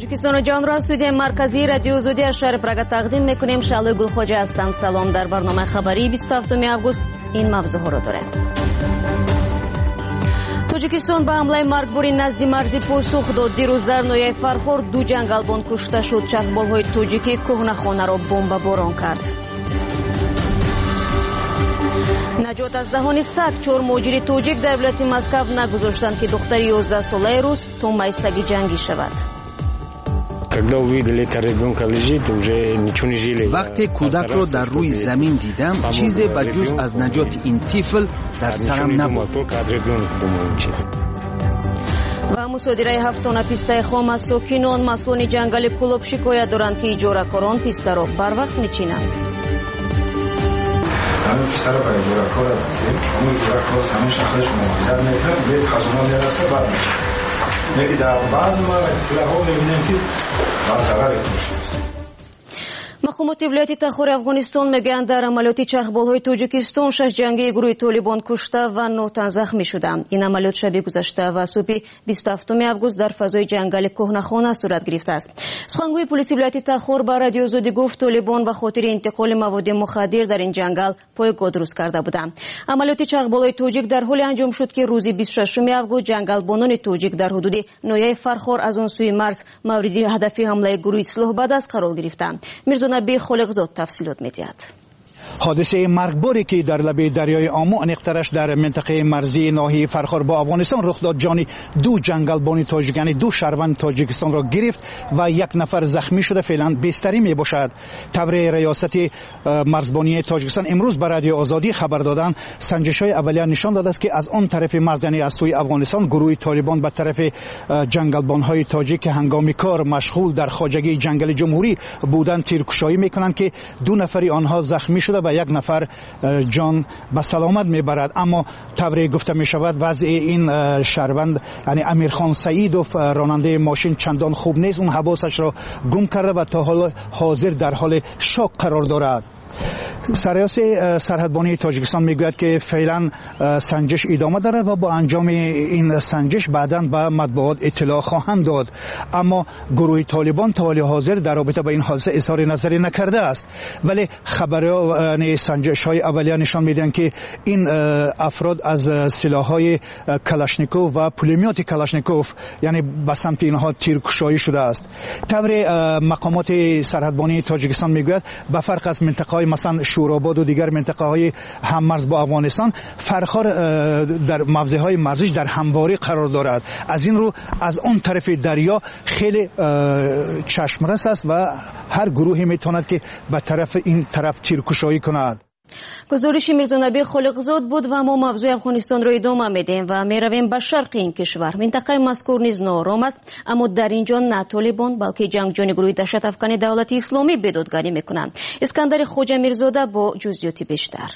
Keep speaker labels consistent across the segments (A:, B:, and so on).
A: توجیکستان جان را استودیوی مرکزی رادیو زودی از شهر پراگ تقدیم میکنیم. شعله گلخواجه هستم. سلام. در برنامه خبری 27 آگوست این موضوع را دارد. توجیکستان به حمله مرگباری نزد مرزی پاسخ داد. دیروز در نویای فرخور 2 جنگلبان کشته شد. چرخبال‌های توجیکی کهنه‌خانه را بمب باران کرد. نجات از دهان سگ. 4 مهاجر توجیک در ولایت مسکو نگذاشتند که دختر 11 ساله روز تومای سگ جنگی شود.
B: وقتی کودک را در روی زمین دیدم چیزی به جز از نجات این طفل در سرم نبود.
A: و مصادره هفتانه پیسته خام از ساکنان مسئولان جنگل کلوب شکایت دارند که اجاره‌کاران پیسته را بر وقت میچینند.
C: همه پیسته را برای اجاره‌کار دادیم. همون اجاره‌کار همه شخصش محافظت میکنن. یک خزانه زیرسته بعد میکنن. یکی در بعض مواقع میبینیم که بعض ضرر میشه.
A: مقامات ولایت تخار افغانستان میگویند در عملیات چرخبال‌های توجیکستان 6 جنگی گروه طالبان کشته و 9 تن زخمی شدند. این عملیات شب گذشته و صبح 27 آگوست در فضای جنگل کهنه‌خانه صورت گرفته است. سخنگوی پلیس ولایت تخار با رادیو زودی گفت طالبان به خاطر انتقال مواد مخدر در این جنگل پایگاه درست کرده بودند. عملیات چرخبال‌های توجیک در حالی انجام شد که روز 26 آگوست جنگلبانان توجیک در حدود نویای فرخور از آن سوی مرز مورد هدف حمله گروه اصلاح بعد قرار گرفتند. نبی خالقزاد تفصیلات می‌دهد.
D: حادثه مرگباری که در لبه دریای آمو انقطارش در منطقه مرزی ناحیه فرخار با افغانستان رخ داد جان 2 جنگلبان تاجیک یعنی 2 شهروند تاجیکستان را گرفت و 1 نفر زخمی شده. فعلا بستری می باشد. تبر ریاست مرزبانی تاجیکستان امروز به رادیو آزادی خبر دادند سنجش‌های اولیه نشان داده است که از آن طرف مرز یعنی از سوی افغانستان گروه طالبان به طرف جنگلبان‌های تاجیک هنگام کار مشغول در خواجگی جنگل جمهوری بودند تیرکشایی می‌کنند که 2 نفر آنها زخمی شده و 1 نفر جان به سلامت میبرد. اما طوری گفته می شود وضع این شهروند یعنی امیرخان سعیدوف راننده ماشین چندان خوب نیست. اون حواسش را گم کرده و تا حال حاضر در حال شوک قرار دارد. سرریاست سرحدبانی تاجیکستان میگوید که فعلا سنجش ادامه دارد و با انجام این سنجش بعداً به مطبوعات اطلاع خواهند داد. اما گروه طالبان تا حال حاضر در رابطه با این حادثه اظهار نظری نکرده است. ولی خبرهای سنجش‌های اولیه نشان میدن که این افراد از سلاح‌های کلاشنیکوف و پولمیات کلاشنیکوف یعنی به سمت اینها تیرکشایی شده است. طور مقامات سرحدبانی تاجیکستان میگوید به فرق از منطقه‌های مثلا شوراباد و دیگر منطقه‌های هممرز با افغانستان فرخار در موضع‌های مرزیش در همواری قرار دارد. از این رو از اون طرف دریا خیلی چشمرس است و هر گروهی میتواند که به طرف این طرف تیرکشایی کند.
A: گزارش میرزانبی خالقزاد بود و ما موضوع افغانستان را ادامه میدیم و میرویم به شرق این کشور. منطقه مذکور نیز ناآرام است اما در اینجا نه طالبان بلکه جنگجویان گروه دهشت افکن دولت اسلامی بدادگری میکنند. اسکندر خوجه میرزاده با جزئیات بیشتر.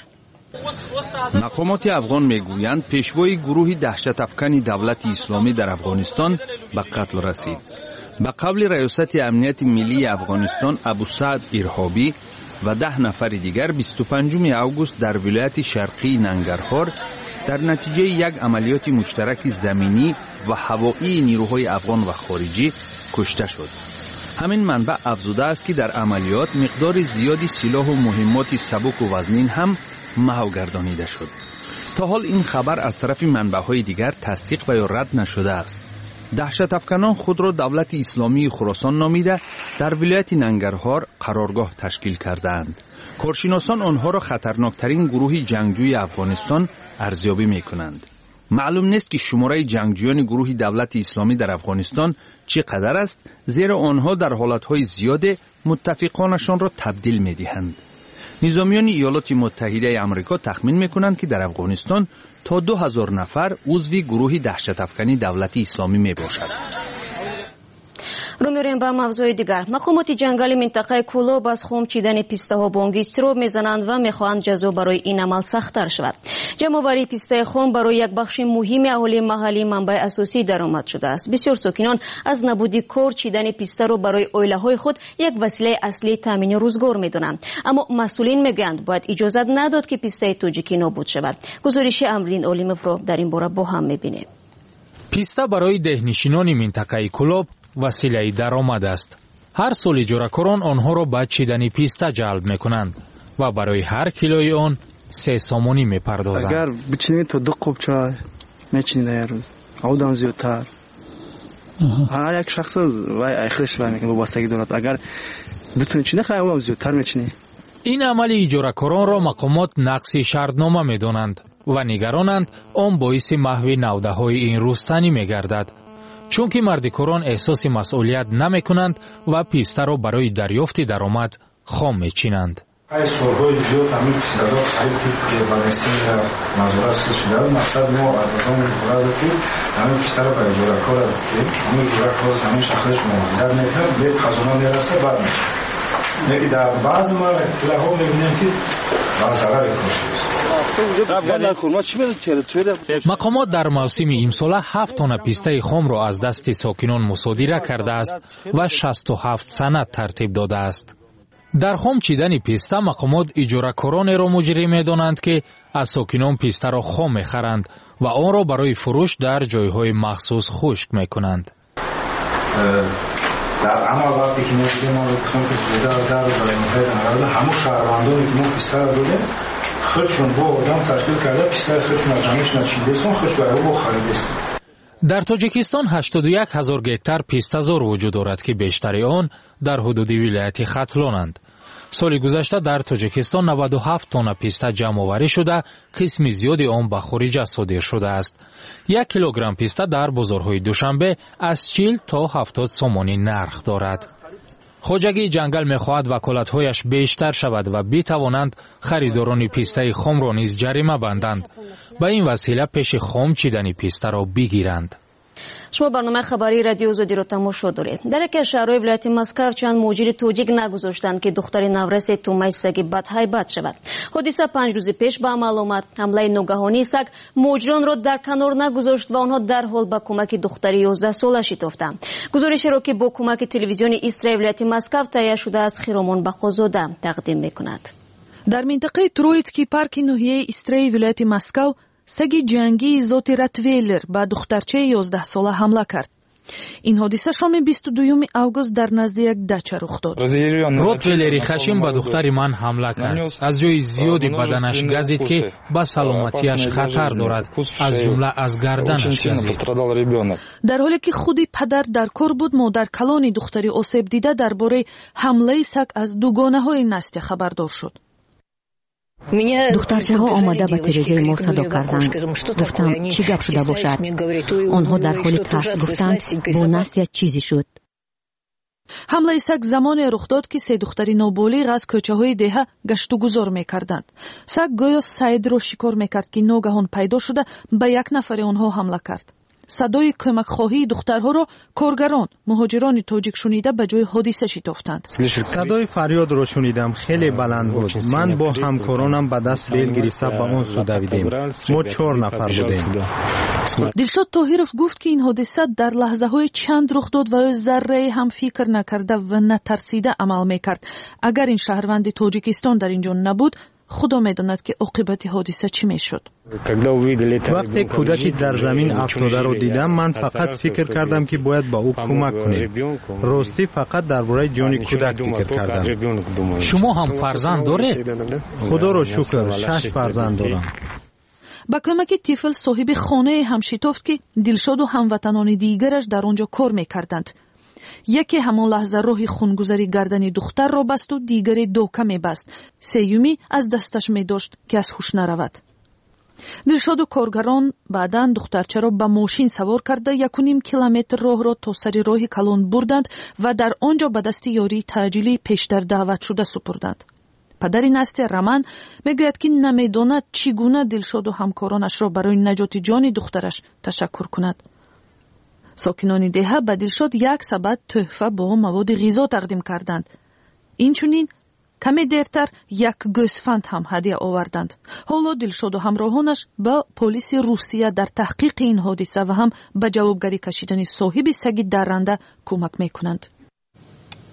B: مقامات افغان میگویند پیشوای گروه دهشت افکن دولت اسلامی در افغانستان به قتل رسید. به قبل ریاست امنیت ملی افغانستان ابو سعد ارهابی و 10 نفر دیگر 25 آگوست در ولایت شرقی ننگرهار در نتیجه یک عملیات مشترک زمینی و هوایی نیروهای افغان و خارجی کشته شد. همین منبع افزوده است که در عملیات مقدار زیادی سلاح و مهمات سبک و وزنین هم محو گردانیده شد. تا حال این خبر از طرف منبع‌های دیگر تصدیق و یا رد نشده است. دهشت افکنان خود را دولت اسلامی خراسان نامیده در ولایت ننگرهار قرارگاه تشکیل کردند. کارشناسان آنها را خطرناکترین گروه جنگجوی افغانستان ارزیابی می کنند. معلوم نیست که شماره جنگجویان گروه دولت اسلامی در افغانستان چقدر است، زیرا آنها در حالتهای زیاد متفقانشان را تبدیل می دهند. نظامیان ایالات متحده آمریکا تخمین میکنند که در افغانستان تا 2000 نفر عضو گروه دهشت افکنی دولت اسلامی می باشد.
A: رو میریم به موضوع دیگر. مقامات جنگل منطقه کلوب از خم چیدن پیسته ها بانگی استراب میزنند و میخواهند جزا برای این عمل سخت‌تر شود. جمع‌آوری پیسته خم برای یک بخش مهم اهالی محلی منبع اساسی درآمد شده است. بسیار ساکنان از نبودی کار چیدن پیسته را برای عائله‌های خود یک وسیله اصلی تامین روزگار میدونند. اما مسئولین میگویند باید اجازه نداد که پیسته توجیکی نابود شود. گزارش امرین اولیموف را در این باره با هم میبینیم.
E: پیسته برای دهنشینان منطقه کلوب василаи даромад аст. ҳар сол иҷоракорон онҳоро ба чидани писта ҷалб мекунанд ва барои ҳар килои он 3 сомонӣ мепардозанд.
F: агар бичинӣ то 2 қоб чай мечинӣ дар рӯз, одам зиёдтар. ҳар як шахс вай айхлаш вай мекунад, вобастагӣ дорад. агар битунӣ чинӣ хай одам зиёдтар мечинӣ.
E: ин амали иҷоракоронро мақомот нақси шартнома медонанд ва нигаронанд он боиси маҳви навдаҳои ин рӯстанӣ мегардад, чунки мардикорон эҳсоси масъулият намекунанд ва пистаро барои дарёфти даромад хом мечинанд.
C: солҳои зиёд ҳамин пистазор харити ба несиа назорат шуда. мақсад мо азон мебурад ки ҳамин пистаро ба иҷоракор додем. ҳамин иҷоракор ҳамин шахсаш муҳофизат мекунад, бе хазона мераса бад мешавад. lekin дар баъзи мавқеъҳо мебинем ки ба зарари
E: мақомот дар мавсими имсола 7 тонна пистаи хомро аз дасти сокинон мусодира кардааст ва 67 санад тартиб додааст. дар хом чидани писта мақомот иҷоракоронеро муҷрим медонанд ки аз сокинон пистаро хом мехаранд ва онро барои фурӯш дар ҷойҳои махсус хушк мекунанд.
C: дар амал вақте ки мегӯем гуфтам ки зуда аз дар балаймаҳои народа ҳамун шаҳрвандоне ки мо пистаро додем худшон бо одам ташкил карда пистаи худшон аз ҷамъишон чидесон худшон бо харидестон.
E: дар тоҷикистон 81 000 гектар пистазор вуҷуд дорад ки бештари он дар ҳудуди вилояти хатлонанд. соли гузашта дар тоҷикистон 97 тонна писта ҷамъоварӣ шуда, қисми зиёди он ба хориҷа содир шудааст. 1 килограмм писта дар бозорҳои душанбе аз 40 то 70 сомонӣ нарх дорад. хоҷагии ҷангал мехоҳад ваколатҳояш бештар шавад ва битавонанд харидорони пистаи хомро низ ҷарима банданд. ба ин васила пеши хом чидани пистаро бигиранд.
A: шумо барномаи хабари радиои Озодиро тамошо доред. дар яке аз шаҳрҳои вилояти Москав чанд муҳоҷири тоҷик нагузоштанд ки духтари навраси Тумай саги бадҳайбат шавад. ҳодиса 5 рӯзи пеш ба амал омад. ҳамлаи ногаҳонии саг муҳоҷиронро дар канор нагузошт ва онҳо дарҳол ба кӯмаки духтари 11-сола шитофтанд. гузорешеро ки бо кӯмаки телевизиони Истраи вилояти Москав таҳия шуда аз Хиромон Бақозода тақдим мекунад.
G: дар минтақаи Троицкий парки ноҳияи Истраи вилояти Москав саги ҷангии зоти Ротвейлер ба духтарчаи 11-сола ҳамла кард. ин ҳодиса шоми 22 август дар назди як дача рух дод.
E: ротвейлери хашим ба духтари ман ҳамла кард. аз ҷои зиёди баданаш газид ки ба саломатиаш хатар дорад, аз ҷумла аз гарданаш газид.
G: дар ҳоле ки худи падар дар кор буд, модаркалони духтари осебдида дар бораи ҳамлаи саг аз дугонаҳои Настя хабардор шуд.
H: духтарчаҳо омада ба тирезаи мо садо карданд. гуфтам чӣ гап шуда бошад. онҳо дар ҳоли тарс гуфтанд бо Настя чизе шуд.
G: ҳамлаи саг замоне рух дод ки 3 духтари ноболиғ аз кӯчаҳои деҳа гаштугузор мекарданд. саг гӯё Саидро шикор мекард ки ногаҳон пайдо шуда ба як нафари онҳо ҳамла кард. садои кӯмакхоҳии духтарҳоро коргарон, муҳоҷирони тоҷик шунида ба ҷои ҳодиса шитофтанд.
I: садои фарёдро шунидам, хеле баланд буд. ман бо ҳамкоронам ба даст бел гирифта ба он су давидем. мо 4 нафар будем.
G: дилшод Тоҳиров гуфт ки ин ҳодиса дар лаҳзаҳои чанд рух дод ва ӯ заррае ҳам фикр накарда ва натарсида амал мекард. агар ин шаҳрванди Тоҷикистон дар ин ҷо набуд, худо медонад ки оқибати ҳодиса чӣ мешуд.
I: вақте кӯдаки дар замин афтодаро дидам, ман фақат фикр кардам ки бояд ба ӯ кӯмак кунем. ростӣ фақат дар бораи ҷони кӯдак фикр кардам.
E: шумо ҳам фарзанд доред?
I: худоро шукр, 6 фарзанд дорам.
G: ба кӯмаки тифл соҳиби хонае ҳам шитофт ки Дилшоду ҳамватанони дигараш дар он ҷо кор мекарданд. яке ҳамон лаҳза роҳи хунгузари гардани духтарро басту дигаре дока мебаст. сеюми аз дасташ медошт ки аз ҳуш наравад. дилшоду коргарон баъдан духтарчаро ба мошин савор карда 1.5 километр роҳро то сари роҳи калон бурданд ва дар он ҷо ба дасти ёрии таъҷилии пештар даъватшуда супурданд. падари Настя Роман мегӯяд ки намедонад чӣ гуна Дилшоду ҳамкоронашро барои наҷоти ҷони духтараш ташаккур кунад. сокинони деҳа ба Дилшод як сабад тӯҳфа бо маводи ғизо тақдим карданд. инчунин каме дертар як гӯсфанд ҳам ҳадия оварданд. ҳоло Дилшоду ҳамроҳонаш ба полиси Русия дар таҳқиқи ин ҳодиса ва ҳам ба ҷавобгарӣ кашидани соҳиби саги дарранда кӯмак мекунанд.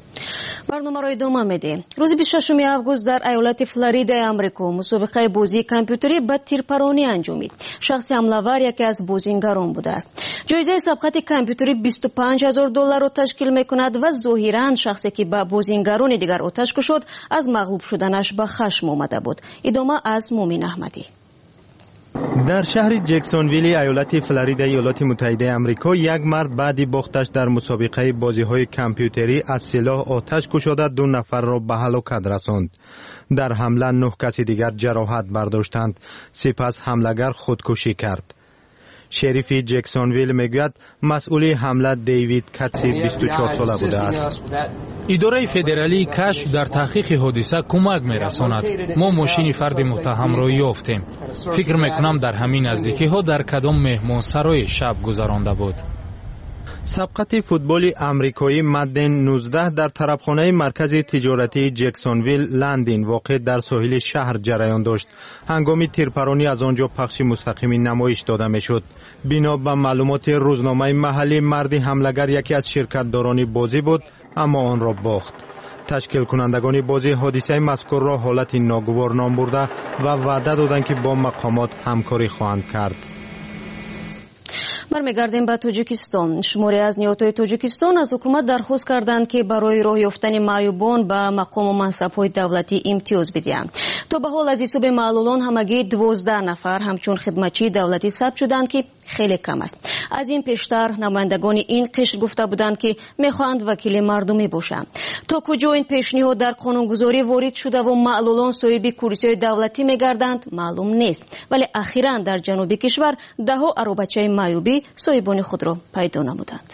A: برنامه را ادامه میدیم. روز 26 август در ایالت فلوریدای آمریکا مسابقه بازی کامپیوتری با تیرپرانی انجامید. شخص حمله‌آور یکی از بازیگران بوده است. جایزه سبقت کامپیوتری $25,000 را تشکیل میکند و ظاهراً شخصی که با بازیگران دیگر آتش کشید از مغلوب شدنش به خشم آمده بود. ادامه از مومن احمدی.
I: در شهر جکسونویل ایالت فلوریدا ایالات متحده آمریکا یک مرد بعد باختش در مسابقه بازی‌های کامپیوتری از سلاح آتش کشاده 2 نفر را به هلاکت رساند. در حمله 9 کسی دیگر جراحت برداشتند. سپس حمله‌گر خودکشی کرد. شریف جکسونویل میگوید مسئول حمله دیوید کاتسی 24 ساله بوده است.
E: اداره فدرالی کشف در تحقیق حادثه کمک می‌رساند. ما ماشین فرد متهم را یافتیم. فکر می‌کنم در همین نزدیکی‌ها در کدام مهمانسرای شب گذرانده بود.
I: سبقت فوتبال آمریکایی مدن 19 در طرفخانه مرکز تجارتی جکسونویل لندین واقع در ساحل شهر جریان داشت. هنگام تیرپرانی از آنجا پخش مستقیمی نمایش داده میشد. بنا به معلومات روزنامه محلی مردی حمله‌گر یکی از شرکت‌داران بازی بود اما آن را باخت. تشکیل کنندگان بازی حادثه مذکور را حالت ناگوار نام برده و وعده دادند که با مقامات همکاری خواهند کرد.
A: برمیگردیم به تاجیکستان. شماری از نیروهای تاجیکستان از حکومت درخواست کردند که برای راه یافتن معیوبان به مقام و منصب‌های دولتی امتیاز بدهند. تا به حال از حساب معلولان همگی 12 نفر همچون خدمتچی دولتی ثبت شدند که خیلی کم است. از این پیشتر نمایندگان این قشر گفته بودند که میخواهند وکیل مردمی باشند. تا کجا این پیشنهاد در قانونگذاری وارد شده و معلولان صاحب کرسی‌های دولتی میگردند معلوم نیست. ولی اخیراً در جنوب کشور ده‌ها عروبچه معیوبی صاحبان خود را پیدا نمودند.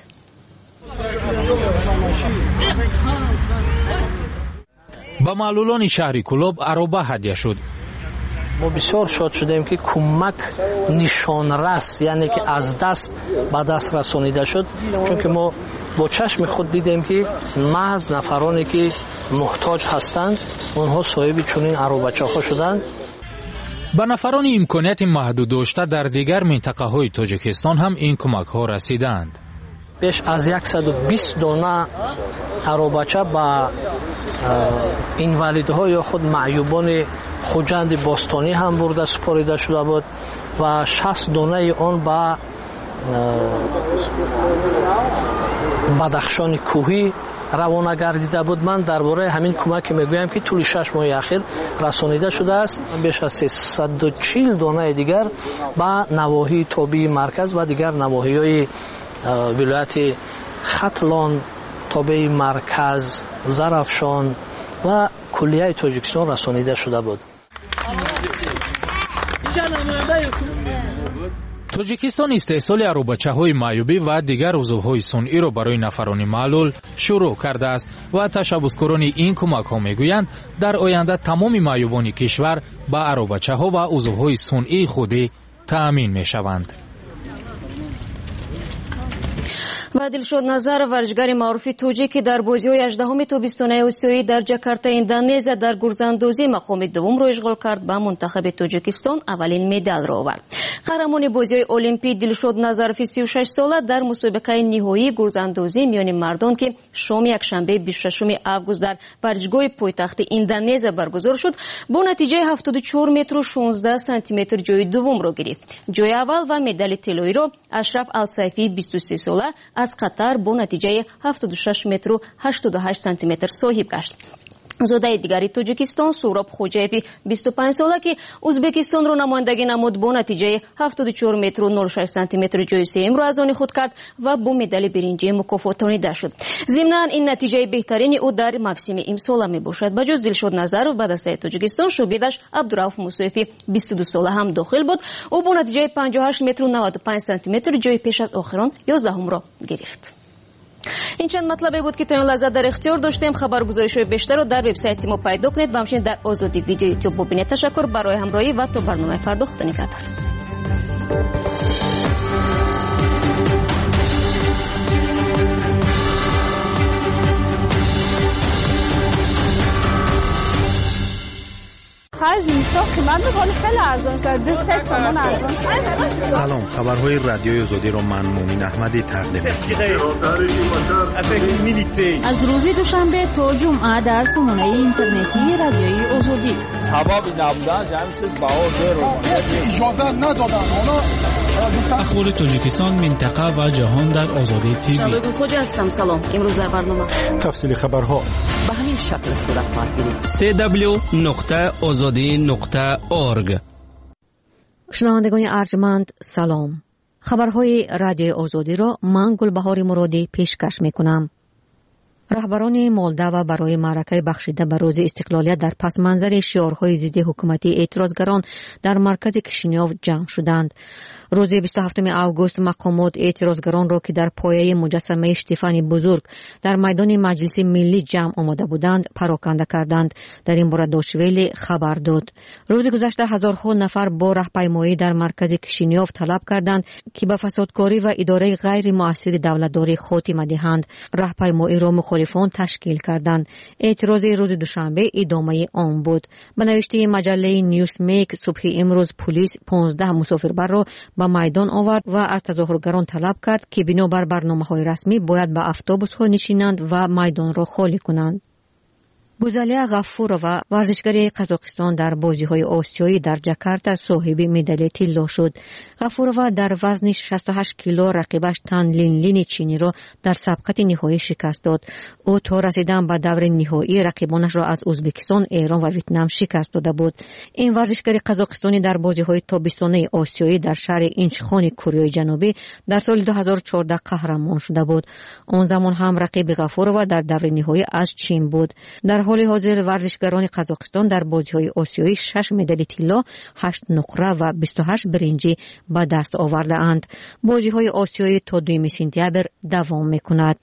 E: با معلولان شهری کلوب عروبه هدیه شد.
J: ما بسیار شاد شدیم که کمک نشانرس یعنی که از دست به دست رسانیده شد، چون که ما با چشم خود دیدیم که محض نفرانی که محتاج هستند اونها صاحب چنین عروبچه‌ها شدند.
E: به نفران امکانیت محدود داشته در دیگر منطقه های تاجیکستان هم این کمک ها رسیدند.
J: بیش از 120 دانه عروبچه با اینوالید ها یا خود معیوبان خوجند باستانی هم برده سپاریده شده بود و 60 دانه آن با بدخشان کوهی روانه گردیده بود. من درباره همین کمک میگویم که طول 6 ماه اخیر رسانیده شده است. بیش از 340 دانه دیگر به نواحی تابع مرکز و دیگر نواحی‌های ولایت ختلان، تابع مرکز، زرافشان و کلیه تاجیکستان رسانیده شده بود.
E: تاجیکستان استحصال عروبچه‌های معیوبی و دیگر عضوهای صنعی را برای نفران معلول شروع کرده است و تشبثکاران این کمک‌ها میگویند در آینده تمام معیوبان کشور با عروبچه‌ها و عضوهای صنعی خودی تأمین می‌شوند.
A: و دلشاد نظر ورزشگر معروف توجیکی در بازی‌های 18 تابستانه آسیایی در جاکارتا اندونزیا در گرزاندازی مقام دوم را اشغال کرد. به منتخب تاجیکستان اولین مدال را آورد. قهرمان بازی‌های المپیک دلشاد نظرов 36 ساله در مسابقه نهایی گرزاندازی میان مردان که شام یکشنبه 26 август در ورزشگاه پایتخت اندونزیا برگزار شد با نتیجه 74 متر و 16 سانتی متر جای دوم را گرفت. جای اول و مدال طلایی را اشرف السیفی 23 ساله از قطر با نتیجه 76 متر و 88 سانتی متر صاحب گشت. زوده دیگری تاجیکستان سوراب خوجایفی 25 ساله که ازبکستان را نمایندگی نمود با نتیجه 74 متر و 06 سانتی متر جای سوم را از آن خود کرد و با مدال برنجی مکافاتانیده شد. ضمناً این نتیجه بهترین او در موسم امسال می باشد. بجز دلشاد نظرов به دسته تاجیکستان شاگردش عبدالرؤف موسویفی 22 ساله هم داخل بود. او با نتیجه 58 متر و 95 سانتی متر جای پیش از آخران 11 را گرفت. این چند مطلبی بود که تا این لحظه در اختیار داشتیم. خبرگزاری‌های بیشتر رو در وبسایت ما پیدا کنید و همچنین در آزادی ویدیو یوتیوب ببینید. تشکر برای همراهی و تا برنامه فردا خدا نگهدار.
K: خرج نیست، قیمت میکنه خیلی ارزان شد. 23 تومان ارزان.
I: سلام، خبرهای رادیوی آزادی رو من مومین احمدی تقدیم می‌کنم.
L: از روز دوشنبه تا جمعه در سامانه اینترنتی رادیوی آزادی.
M: سبب نبودن همین چیز بهار اجازه ندادن.
N: اخبار تاجیکستان، منطقه و جهان در آزادی تیوی.
A: شبگون خوجا هستم. سلام. امروز در برنامه
D: تفصیل خبرها
O: به همین شکل صورت خواهد گرفت.
P: www.azadi.org.
H: شنوندگان ارجمند سلام. خبرهای رادیو آزادی را من گلبهار مرادی پیشکش میکنم. رهبران مولداوا برای معرکه بخشیده به روز استقلالیت در پس منظر شعارهای ضد حکومتی اعتراضگران در مرکز کشینیوف جمع شدند. روز 27 آگوست مقامات اعتراضگران را که در پایه مجسمه شتیفانی بزرگ در میدان مجلس ملی جمع آمده بودند پراکنده کردند. در این باره دوشویلی خبر داد. روز گذشته هزارها نفر با راهپیمایی در مرکز کشینیوف طلب کردند که به فسادکاری و اداره غیر مؤثر دولتداری خاتمه دهند. راهپیمایی را مخالفان تشکیل کردند. اعتراض روز دوشنبه ادامه آن بود. به نوشته مجله نیوز میک صبح امروز پلیس 15 مسافربر را به میدان آورد و از تظاهرگران طلب کرد که بنابر برنامه‌های رسمی باید به اتوبوس‌ها نشینند و میدان را خالی کنند. گوزالیه غفورова ورزشگر قزاقستان در بازی‌های آسیایی در جاکارتا صاحب مدال طلا شد. غفورova در وزن 68 کیلو رقیبش تن لین چینی را در سبقت نهایی شکست داد. او تا رسیدن به دور نهایی رقیبانش را از ازبکستان، ایران و ویتنام شکست داده بود. این ورزشگر قزاقستانی در بازی‌های تابستانه آسیایی در شهر اینچخان کره جنوبی در سال 2014 قهرمان شده بود. آن زمان هم رقیب غفورova در دور نهایی از چین بود. در حال حاضر ورزشگران قزاقستان در بازی‌های آسیایی 6 مدال طلا، 8 نقره و 28 برنجی به دست آورده‌اند. بازی‌های آسیایی تا 2 سپتامبر دوام می‌کند.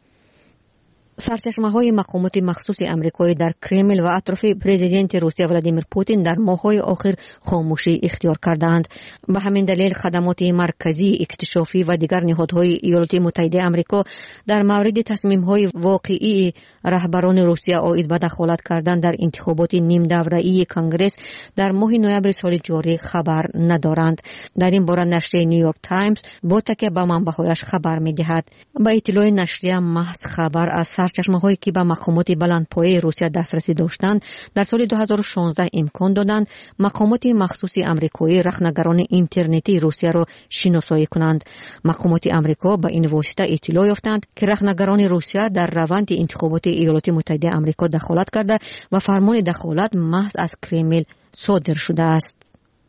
H: سرچشمه‌های مقامات مخصوص آمریکایی در کرمل و اطراف پرزیدنت روسیه ولادیمیر پوتین در ماه‌های آخر خاموشی اختیار کردند. به همین دلیل خدمات مرکزی، اکتشافی و دیگر نهادهای ایالات متحده آمریکا در مورد تصمیم‌های واقعی رهبران روسیه عاید به دخالت کردن در انتخابات نیم دوره‌ای کنگره در ماه نوامبر سال جاری خبر ندارند. در این باره نشریه نیویورک تایمز با تکیه به منبع‌هایش خبر می‌دهد. با اطلاع نشریه محض خبر از سرچشمه‌هایی که به مقامات بلندپایه روسیه دسترسی داشتند در سال 2016 امکان دادند مقامات مخصوص آمریکایی رخنه‌گران اینترنتی روسیه را شناسایی کنند. مقامات آمریکا به این واسطه اطلاع یافتند که رخنه‌گران روسیه در روند انتخابات ایالات متحده آمریکا دخالت کرده و فرمان دخالت محض از کرمل صادر شده است.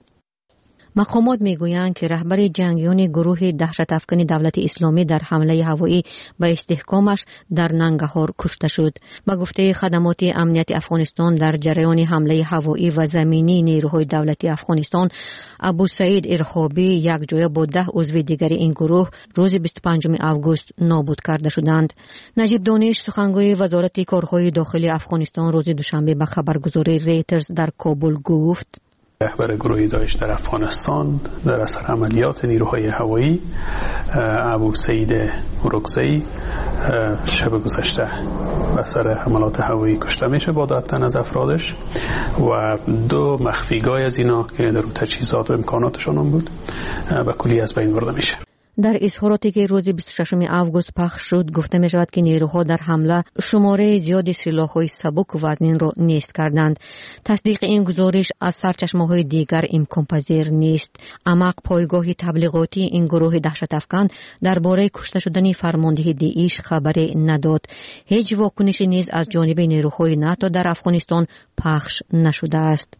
H: مقامات میگویند که رهبر جنگیان گروه دهشت افکن دولت اسلامی در حمله هوایی به استحکامش در ننگرهار کشته شد. به گفته خدمات امنیت افغانستان در جریان حمله هوایی و زمینی نیروهای دولتی افغانستان، ابو سعید ارهابی یک جای با 10 عضو دیگر این گروه روز 25 آگوست نابود کرده شدند. نجیب دانش سخنگوی وزارت کارهای داخلی افغانستان روز دوشنبه به خبرگزاری ریترز در کابل گفت:
Q: رهبر گروه داعش در افغانستان در اثر عملیات نیروهای هوایی ابو سعید ورکزی شب گذشته به اثر حملات هوایی کشته میشه با 10 تن از افرادش و 2 مخفیگاه از اینا که در تجهیزات و امکاناتشان هم بود به کلی از بین برده میشه.
H: در اظهاراتی که روز 26 آگوست پخش شد گفته می شود که نیروها در حمله شماره زیادی سلاح‌های سبک وزنین را نیست کردند. تصدیق این گزارش از سرچشمه‌های دیگر امکان پذیر نیست. اما پایگاه تبلیغاتی این گروه دهشت افکن درباره کشته شدن فرمانده داعش خبری نداد. هیچ واکنشی نیز از جانب نیروهای ناتو در افغانستان پخش نشده است.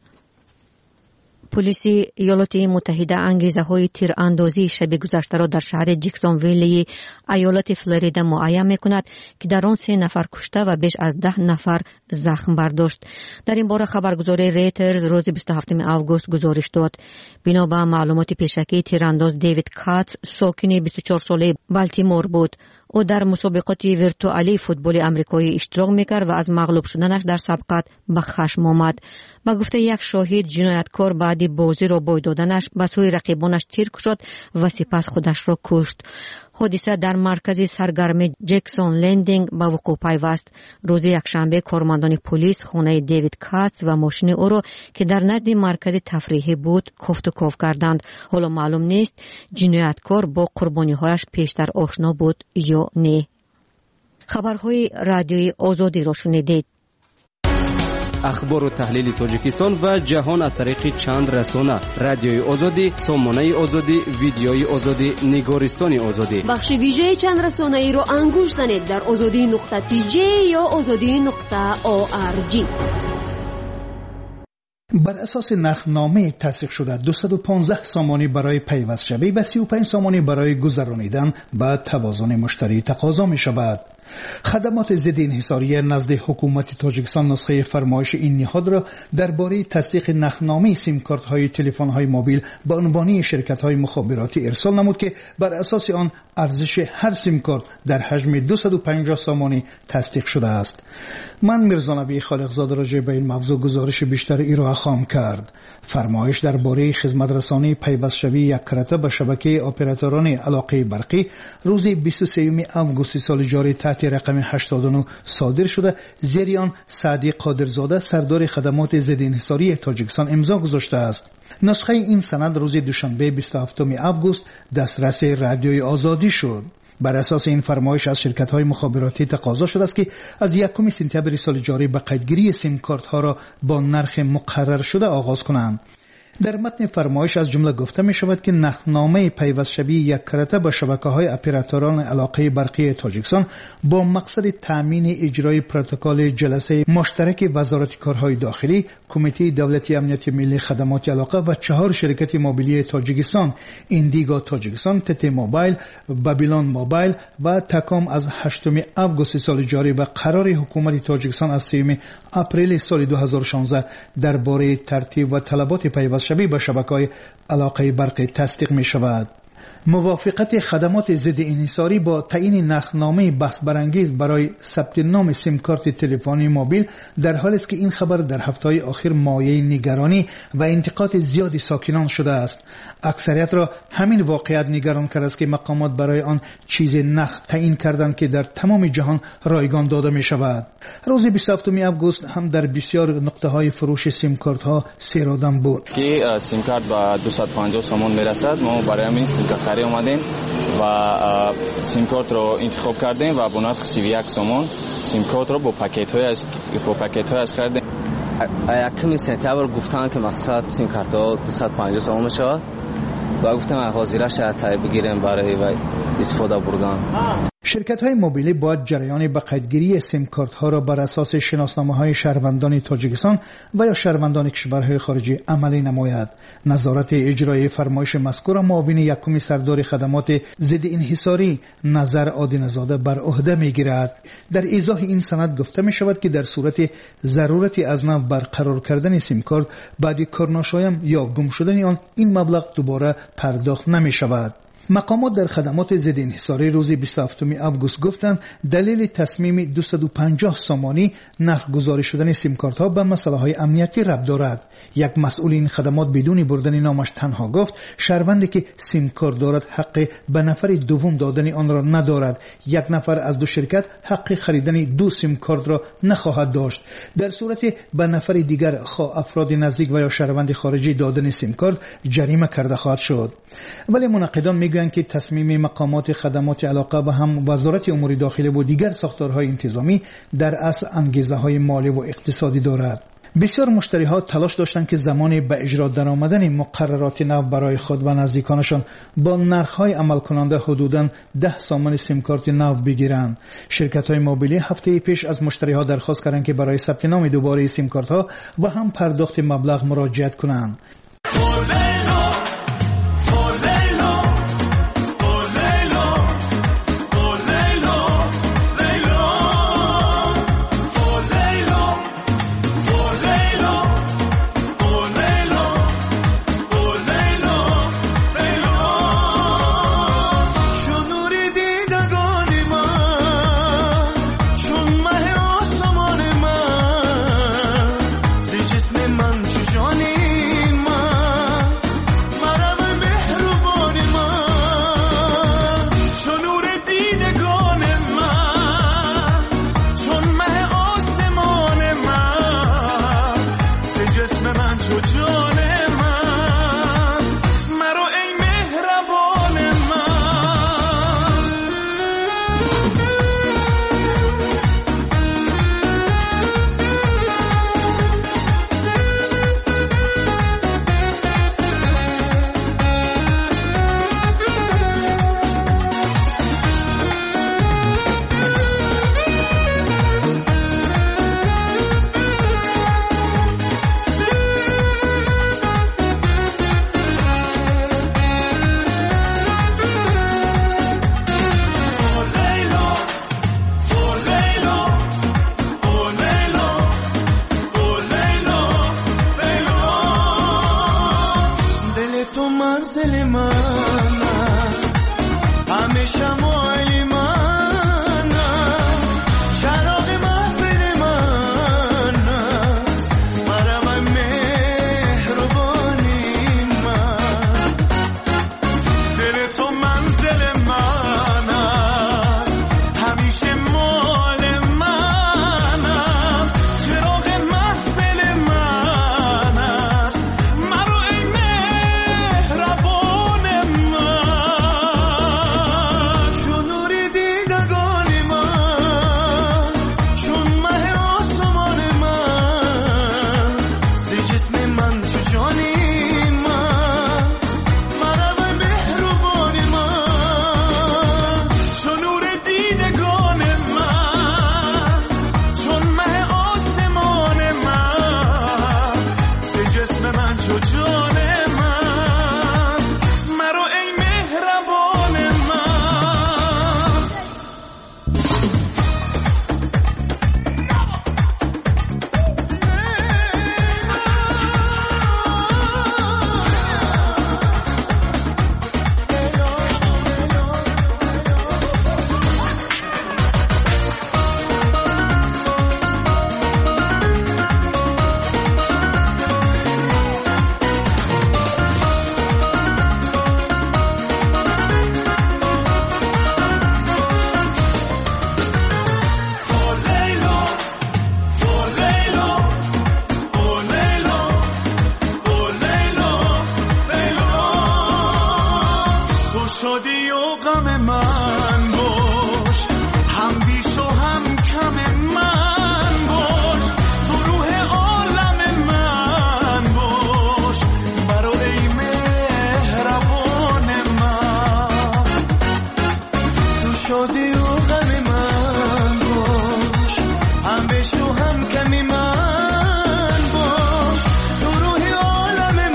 H: پلیس ایالات متحده انگیزه‌های تیراندازی شب گذشته را در شهر جکسونویل ایالت فلوریدا معین می‌کند که در آن 3 نفر کشته و بیش از 10 نفر زخم برداشت. در این باره خبرگزاری ریترز روز 27 آگوست گزارش داد. بنا به معلومات پیشکی تیرانداز دیوید کاتس ساکن 24 ساله بالتیمور بود. او در مسابقات ویرتوئالی فوتبال آمریکایی اشتراک می‌کرد و از مغلوب شدنش در سبقت به خشم آمد. با گفته یک شاهد جنایتکار بعد بازی را بای دادنش به سوی رقیبانش تیر شد و سپس خودش را کشت. حادثه در مرکز سرگرمی جکسون لندینگ به وقوع پیوست. روز یکشنبه کارمندان پلیس خانه دیوید کاتس و ماشین او را که در نزد مرکز تفریحی بود کوفت و کوف کردند. حالا معلوم نیست جنایتکار با قربانی‌هایش پیشتر آشنا بود یا نه. خبرهای رادیوی آزادی را شنیدید.
P: اخبار و تحلیل تاجیکستان و جهان از طریق چند رسانه: رادیوی آزادی، سامانه آزادی، ویدیوی آزادی، نگارستان آزادی.
A: بخش ویژه چند رسانه ای را انگوش زنید در azadi.tj یا azadi.org.
D: بر اساس نرخنامه تصدیق شده 215 سامانی برای پیوست شوی و 35 سامانی برای گذرانیدن به توازن مشتری تقاضا می شود. خدمات ضد انحصاری نزد حکومت تاجیکستان نسخه فرمایش این نهاد را درباره تصدیق نرخنامه سیم کارت های تلفن های موبیل به عنوان شرکت های مخابراتی ارسال نمود که بر اساس آن ارزش هر سیم کارت در حجم 250 سامانی تصدیق شده است. من میرزانبی خالقزاده راجع به این موضوع گزارش بیشتر ارائه خواهم کرد. فرمایش درباره خدمت رسانی پیوست شوی یک کرته به شبکه اپراتوران علاقه برقی روز 23 آگوست سال جاری تحت رقم 89 صادر شده. زیر آن سعدی قادرزاده سردار خدمات ضد انحصاری تاجیکستان امضا گذاشته است. نسخه این سند روز دوشنبه 27 آگوست دسترس رادیوی آزادی شد. بر اساس این فرمایش از شرکت‌های مخابراتی تقاضا شده است که از 1 سپتامبر سال جاری به قیدگیری سیم کارت‌ها را با نرخ مقرر شده آغاز کنند. در متن فرمایش از جمله گفته می شود که نرخنامه پیوست شوی یک کرته به شبکه‌های اپراتوران علاقه برقی تاجیکستان با مقصد تامین اجرای پروتکل جلسه مشترک وزارت کارهای داخلی، کمیته دولتی امنیت ملی خدمات علاقه و 4 شرکت موبیلی تاجیکستان: ایندیگو تاجیکستان، تت موبایل، بابیلون موبایل و تکام از 8 آگوست سال جاری و قرار حکومت تاجیکستان از 3 اپریل سال 2016 درباره ترتیب و طلبات پیوست شوی به شبکه‌های علاقه برقی تصدیق می شود. موافقت خدمات ضد انحصاری با تعیین نرخنامه بحث برانگیز برای ثبت نام سیم کارت تلفنی موبیل در حالی است که این خبر در هفته‌های اخیر مایه نگرانی و انتقاد زیادی ساکنان شده است. اکثریت را همین واقعیت نگران کرده است که مقامات برای آن چیز نرخ تعیین کردند که در تمام جهان رایگان داده می شود. روز 27 آگوست هم در بسیار نقطه‌های فروش سیم کارت ها سیرادن بود
R: که سیم کارت با 250 سومون میرسد. ما برای همین سیم کارت خرید اومدیم و سیم کارت رو انتخاب کردیم و با نرخ 31 سومون سیم کارت رو با پاکت های از خریدیم.
P: 1 سپتامبر گفتن که مقصد سیم کارت ها 250 سومون شد و گفتم حاضر شاید بگیریم برای استفاده بردن.
D: شرکت‌های موبیلی باید جریان به قیدگیری سیم کارت‌ها را بر اساس شناسنامه‌های شهروندان تاجیکستان و یا شهروندان کشورهای خارجی عملی نماید. نظارت اجرای فرمایش مذکور معاون 1 سردار خدمات ضد انحصاری نظر عادین‌زاده بر عهده می‌گیرد. در ایضاح این سند گفته می‌شود که در صورت ضرورتی از نو برقرار کردن سیم کارت بعد کارناشایم یا گم شدن آن این مبلغ دوباره پرداخت نمی‌شود. مقامات در خدمات ضد انحصاری روز 27 آگوست گفتند دلیل تصمیم 250 سامانی نرخ گذاری شدن سیم کارت ها به مسئله های امنیتی ربط دارد. یک مسئول این خدمات بدون بردن نامش تنها گفت شهروندی که سیم کارت دارد حق به نفر دوم دادن آن را ندارد. یک نفر از 2 شرکت حق خریدن 2 سیم کارت را نخواهد داشت. در صورت به نفر دیگر خواه افراد نزدیک و یا شهروند خارجی دادن سیم کارت جریمه کرده خواهد شد. ولی منقدان میگویند که تصمیم مقامات خدمات علاقه و هم وزارت امور داخلی و دیگر ساختارهای انتظامی در اصل انگیزه های مالی و اقتصادی دارد. بسیار مشتری‌ها تلاش داشتند که زمان به اجرا درآمدن مقررات نو برای خود و نزدیکانشان با نرخ‌های عمل کننده حدوداً 10 سامانی سیم کارت نو بگیرند. شرکت‌های موبیلی هفته پیش از مشتری‌ها درخواست کردند که برای ثبت نام دوباره سیم کارت‌ها و هم پرداخت مبلغ مراجعت کنند.
S: من منزل من است، همه شمایل من است، چراغ محفل من است، مرهم مهربانی من. دل تو منزل من است، همیشه مال من است، چراغ محفل من است، مرو ای مهربان من. چون نور دیدگان من، چون مه آسمان من، ز جسم من چو جانی من، مرم مهربان من. چون نور دیدگان من، چون مه آسمان من، ز جسم من چو جان من، مرو ای مهربان من. تو شادی و غم من باش، هم بیش و هم کم من باش، تو روح عالم من باش، مرو ای مهربان من. تو شادی و غم من باش، هم بیش و هم کم من باش، تو روح عالم من.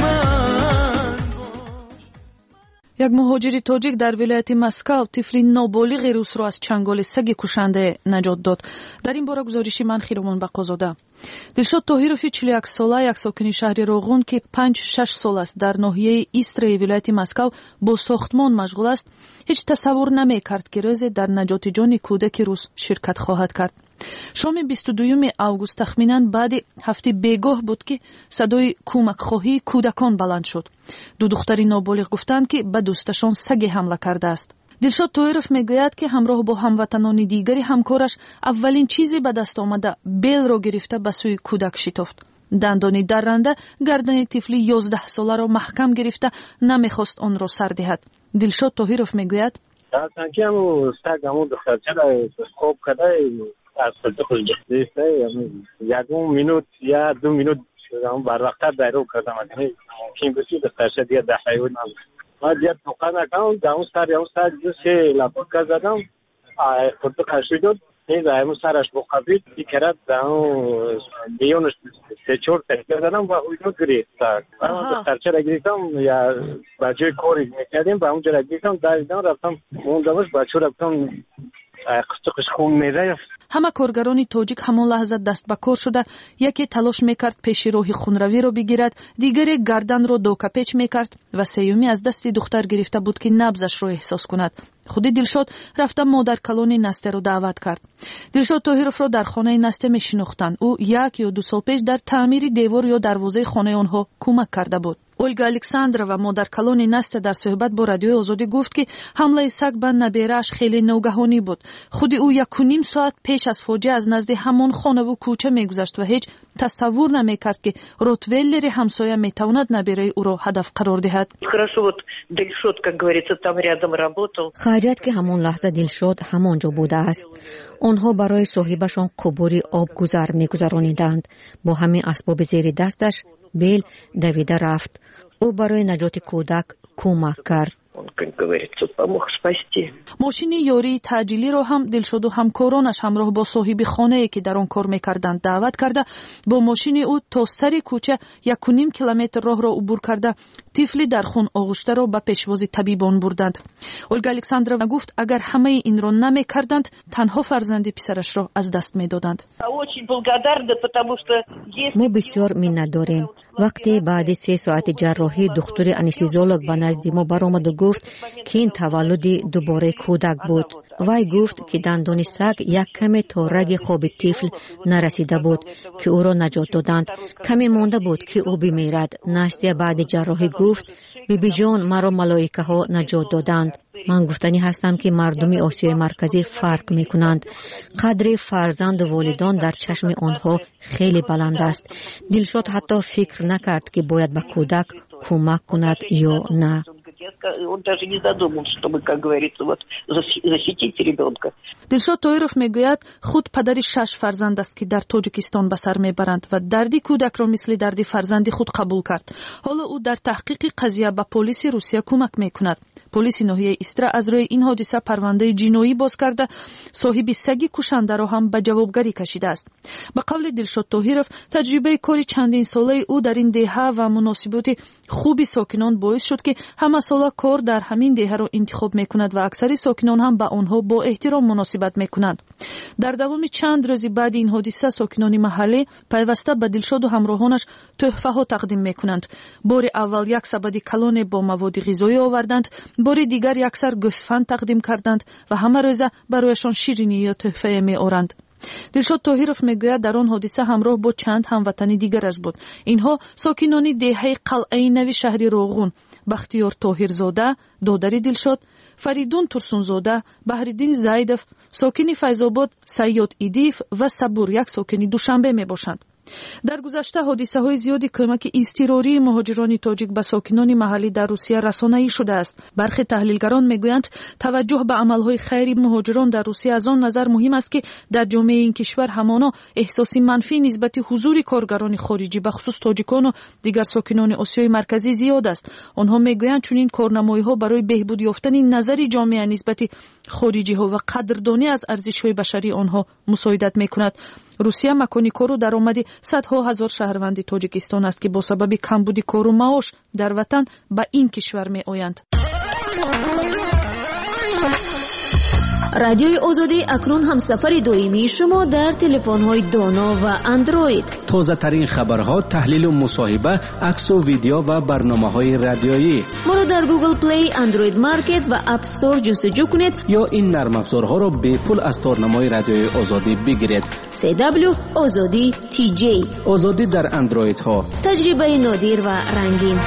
G: یک مهاجر تاجیک در ولایت مسکو طفلی نابالغ روس‌رو از چنگال سگ کشنده نجات داد. در این باره گزارشی من خیرمان بقازاده. دلشاد طاهیروفی 41 ساله یک ساکن شهر روغون که 5-6 سال است در ناحیه ایستری ولایت مسکو با ساختمان مشغول است، هیچ تصور نمی‌کرد که روز در نجات جان کودک روس شرکت خواهد کرد. شام 22 آگوست تخمیناً بعد هفته بیگاه بود که صدای کمک خواهی کودکان بلند شد. دو دختری نابالغ گفتند که به دوستشان سگ حمله کرده است. دلشاد طاهیروف میگوید که همراه با هموطنان دیگری همکارش اولین چیزی به دست آمده بیل را گرفته به سوی کودک شتافت. دندانی درنده گردن طفلی 11 ساله را محکم گرفته نمیخواست آن را سر دهد. دلشاد طاهیروف میگوید
T: که همون سگ همون دخترچه را خوب کرده از خود بخشته یکون منوت یا 2 منوت بر وقت در رو کردم. ممکن بسید دخترچه دیگه ده حیون هم ما دیگه توقع نکنم در اون سر یا اون سر جوش لپکه زدم خود بخشته داد. این همون سرش بخوابید دیگرد در اون بیونش 3-4 تکیه زدم و اونو گریست. دخترچه را گریستم یا بچه کوری میکردیم و اونجا را گریستم داریدم رفتم موندمش بچه را بتم قسطقش خون میرفت.
G: همه کارگران تاجیک همان لحظه دست به کار شده، یکی تلاش میکرد پیش راه خونروی را بگیرد، دیگری گردن را دوکپیچ میکرد و سیومی از دست دختر گرفته بود که نبضش را احساس کند. خود دلشاد رفته مادر کلان نسته را دعوت کرد. دلشاد طاهیروف را در خانه نسته میشناختند. او 1 یا 2 سال پیش در تعمیر دیوار یا دروازه خانه آنها کمک کرده بود. اولگا الکساندرова مادر کلان نسته در صحبت با رادیوی آزادی گفت که حمله سگ به نبیره‌اش خیلی ناگهانی بود. خود او 1.5 ساعت پیش از فاجعه از نزد همان خانه و کوچه میگذشت و هیچ تصور نمیکرد که روتویلر همسایه میتواند نبیره او را هدف قرار دهد.
H: خیریت که همان لحظه دلشاد همانجا بوده است. آنها برای صاحبشان قبوری آبگذر میگذرانیدند. با همین اسباب زیر دستش بیل دویده رفت. او برای نجات کودک کمک کرد.
G: ماشین یاری تعجیلی را هم دلشاد و همکارانش همراه با صاحب خانه‌ای که در آن کار می‌کردند دعوت کرده با ماشین او تا سر کوچه 1.5 کیلومتر راه را عبور کرده طفلی در خون آغشته را به پیشواز طبیبان بردند. اولگا الکساندرova گفت اگر همه این را نمی‌کردند تنها فرزند پسرش را از دست می‌دادند.
H: ما بسیار منت داریم وقتی بعد 3 ساعت جراحی دکتر انستزیولوگ به نزد ما برآمد و گفت که این تولد دوباره کودک بود. وی گفت که دندان سگ یک کمی تا رگ خواب طفل نرسیده بود که او را نجات دادند. کمی مانده بود که او بمیرد. ناستیا بعد جراحی گفت بیبی جان مرا ملائکه ها نجات دادند. من گفتنی هستم که مردم آسیای مرکزی فرق می کنند. قدر فرزند و والدان در چشم آنها خیلی بلند است. دلشاد حتی فکر نکرد که باید به کودک کمک کند یا نه.
U: Он даже не задумался, чтобы, как говорится, вот защитить ребенка.
G: دلشاد طاهرов میگوید خود پدری 6 فرزند است که در تاجیکستان به سر میبرند و دردی کودک را مثل دردی فرزندی خود قبول کرد. حالا او در تحقیق قضیه به پلیس روسیه کمک میکند. پلیس ناحیه استرا از روی این حادثه پرونده جنایی باز کرده صاحب سگ کشنده را هم به جوابگری کشیده است. به قول دلشاد طاهرов تجربه کاری چندین ساله او در این دهه و مناسبات خوبی ساکنان باعث شد که همه ساله کار در همین دهه را انتخاب میکند و اکثر ساکنان هم به آنها با احترام مناسبت میکنند. در دوام چند روز بعد این حادثه ساکنان محله پیوسته به دلشاد و همراهانش تحفه ها تقدیم میکنند. بار اول یک سبد کلان با مواد غذایی آوردند، بار دیگر یک سر گوسفند تقدیم کردند و همه روزه برایشان شیرینی یا تحفه میآورند. دلشاد طاهرов میگوید در آن حادثه همراه با چند هموطنی دیگرش بود. اینها ساکنان دهه قلعه نوی شهر روغون، بختیار طاهرزاده دادر دلشاد، فریدون ترسونزاده، بهردین زیدов، ساکن فیض‌آباد سیاد ایدیف و صبور یک ساکن دوشنبه میباشند. در گذشته حادثه های زیادی کمک اضطراری مهاجران تاجیک به ساکنان محلی در روسیه رسانه‌ای شده است. برخی تحلیلگران میگویند توجه به عملهای خیری مهاجران در روسیه از آن نظر مهم است که در جامعه این کشور همانا احساس منفی نسبت حضور کارگران خارجی به خصوص تاجیکان و دیگر ساکنان آسیای مرکزی زیاد است. آنها میگویند چون این کارنمایی‌ها برای بهبود یافتن نظر جامعه نسبت خارجی‌ها و قدردانی از ارزش‌های بشری آنها مساعدت می‌کند. روسیه مکانی کار و درآمد صدها هزار شهروند تاجیکستان است که با سبب کمبود کار و معاش در وطن به این کشور می آیند.
A: رادیوی آزادی اکنون هم سفر دائمی شما در تلفن‌های دانا و اندروید.
V: تازه ترین خبرها، تحلیل و مصاحبه، عکس و ویدیو و برنامه‌های رادیویی.
A: ما را در گوگل پلی، اندروید مارکت و اپ استور جستجو کنید
V: یا این نرم افزارها را به پول از تارنمای رادیوی آزادی بگیرید.
A: CW آزادی TJ.
V: آزادی در اندروید ها.
A: تجربه نادر و رنگین.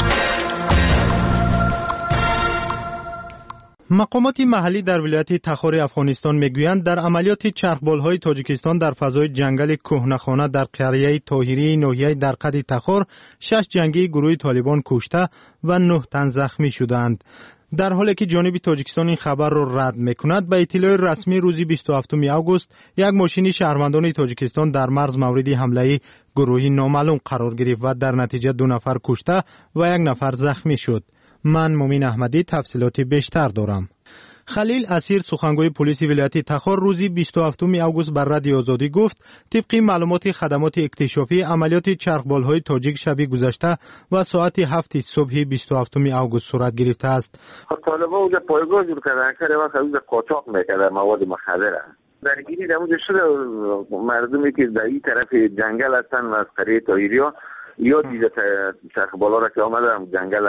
I: مقامات محلی در ولایت تخار افغانستان میگویند در عملیات چرخبال‌های تاجیکستان در فضای جنگل کهنه‌خانه در قریه طاهری ناحیه درقد تخار 6 جنگی گروه طالبان کشته و 9 تن زخمی شدند. در حالی که جانب تاجیکستان این خبر را رد میکند، به اطلاع رسمی روز 27 آگوست یک ماشین شهروندان تاجیکستان در مرز مورد حمله گروهی نامعلوم قرار گرفت و در نتیجه 2 نفر کشته و 1 نفر زخمی شد. من مومین احمدی تفصیلات بیشتر دارم. خلیل اسیر سخنگوی پلیس ولایت تخار روز 27 آگوست بر رادیو آزادی گفت طبق معلومات خدمات اکتشافی عملیات چرخبال‌های تاجیک شب گذشته و ساعت 7 صبح 27 آگوست صورت گرفته است.
W: طالبان اونجا پایگاه جور کردن که وقت اونجا قاچاق میکردن مواد مخدر. درگیری در اونجا شده، مردمی که در این طرف جنگل هستن از قریه طاهری‌ها یا دیگه چرخبالا را که آمدن جنگل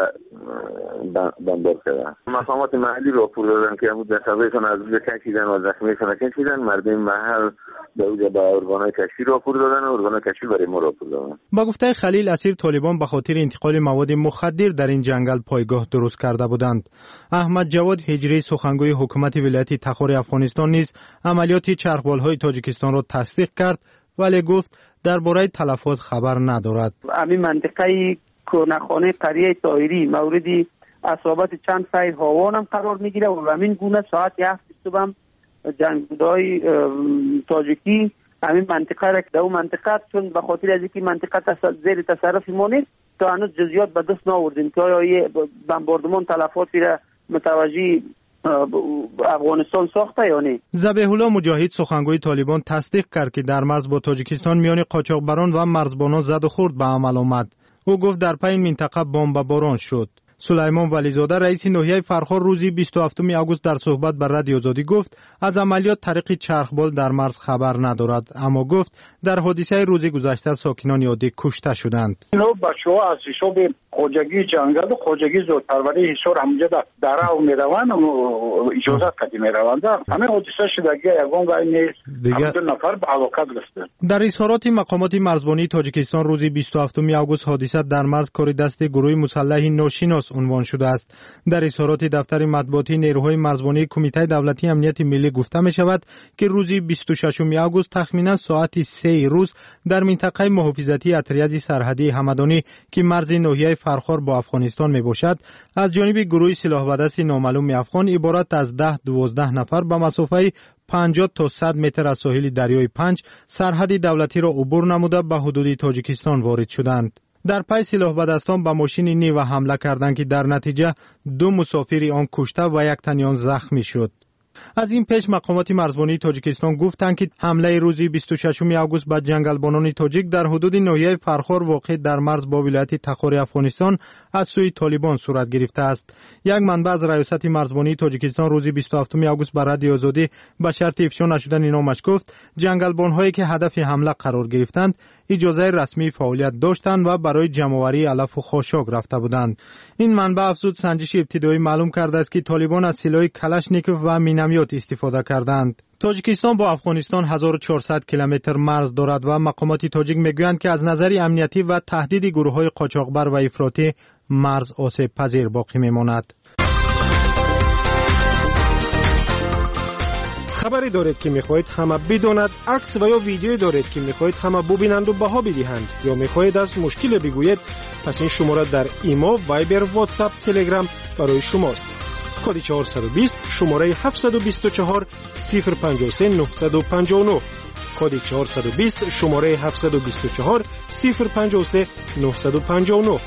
W: بمبار کردن. مقامات محلی را پور دادن که همون دستاویزشان از اونجا کشیدن و زخمیشان کشیدن. مردم محل به اونجا به ارگانهای کشفی را پور دادن و ارگانهای کشفی برای ما را پور دادن.
I: با گفته خلیل اسیر طالبان به خاطر انتقال مواد مخدر در این جنگل پایگاه درست کرده بودند. احمد جواد هجری سخنگوی حکومت ولایت تخار افغانستان نیز عملیات چرخبال‌های تاجیکستان را تصدیق کرد ولی گفت درباره تلفات خبر ندارد.
X: همین منطقه کهنه‌خانه قریه طاهری موردی اصابت چند فیل هاوان هم قرار میگیره و همین گونه ساعت 7 صبح هم جنگجوهای تاجیکی همین منطقه را که در اون منطقه چون به خاطر از اینکه منطقه زیر تصرف ما نیست تا هنوز جزئیات به دست نآوردیم که آیا بمباردمان تلفاتی را متوجه افغانستان ساخته یا نه.
I: ذبیح الله مجاهد سخنگوی طالبان تصدیق کرد که در مرز با تاجیکستان میان قاچاقبران و مرزبانان زد و خورد به عمل آمد. او گفت در پای منطقه بمباران شد. سلیمان ولیزاده رئیس ناحیه فرخار روزی 27 آگوست در صحبت با رادیو آزادی گفت از عملیات طریق چرخبال در مرز خبر ندارد، اما گفت در حادثه روز گذشته ساکنان عادی کشته شدند.
B: اینو بچه‌ها از حساب خوجگی جنگل و خوجگی زودپروری حصار همونجا در راه میروند و اجازه کردی میروند. همه حادثه شدگی یگان و این دو نفر به هلاکت رسیدند.
I: در اظهارات مقامات مرزبانی تاجیکستان روز 27 آگوست حادثه در مرز کار دست گروه مسلح ناشناس عنوان شده است. در اظهارات دفتر مطبوعاتی نیروهای مرزبانی کمیته دولتی امنیت ملی گفته می شود که روز 26 آگوست تخمینا ساعت 3 روز در منطقه محافظتی اتریاد سرحدی همدانی که مرز ناحیه فرخار با افغانستان می باشد از جانب گروه سلاح و دست نامعلوم افغان عبارت از 10-12 نفر به مسافه 50 تا 100 متر از ساحل دریای پنج سرحد دولتی را عبور نموده به حدود تاجیکستان وارد شدند. در پی سلاح به دستان به ماشین نیو حمله کردند که در نتیجه 2 مسافر آن کشته و 1 تن آن زخمی شد. از این پیش مقامات مرزبانی تاجیکستان گفتند که حمله روز 26 آگوست به جنگلبانان تاجیک در حدود ناحیه فرخار واقع در مرز با ولایت تخار افغانستان از سوی طالبان صورت گرفته است. یک منبع از ریاست مرزبانی تاجیکستان روز 27 آگوست بر رادیو آزادی به شرط افشا نشدن نامش گفت جنگلبان‌هایی که هدف حمله قرار گرفتند اجازه رسمی فعالیت داشتند و برای جمع‌آوری علف و خاشاک رفته بودند. این منبع افزود سنجش ابتدایی معلوم کرده است که طالبان از سلاح کلاشنیکوف و مینامیات استفاده کردند. تاجیکستان با افغانستان 1400 کیلومتر مرز دارد و مقامات تاجیک میگویند که از نظر امنیتی و تهدید گروه‌های قاچاقبر و افراطی مرز آسیب پذیر باقی میماند.
C: خبری دارید که میخواهید همه بداند، عکس و یا ویدیویی دارید که میخواهید همه ببینند و بها بدهند یا میخواهید از مشکل بگویید، پس این شماره در ایما، وایبر، واتساپ، تلگرام برای شماست. کد 420 شماره 724 053 959 کد 420 شماره 724 053 959.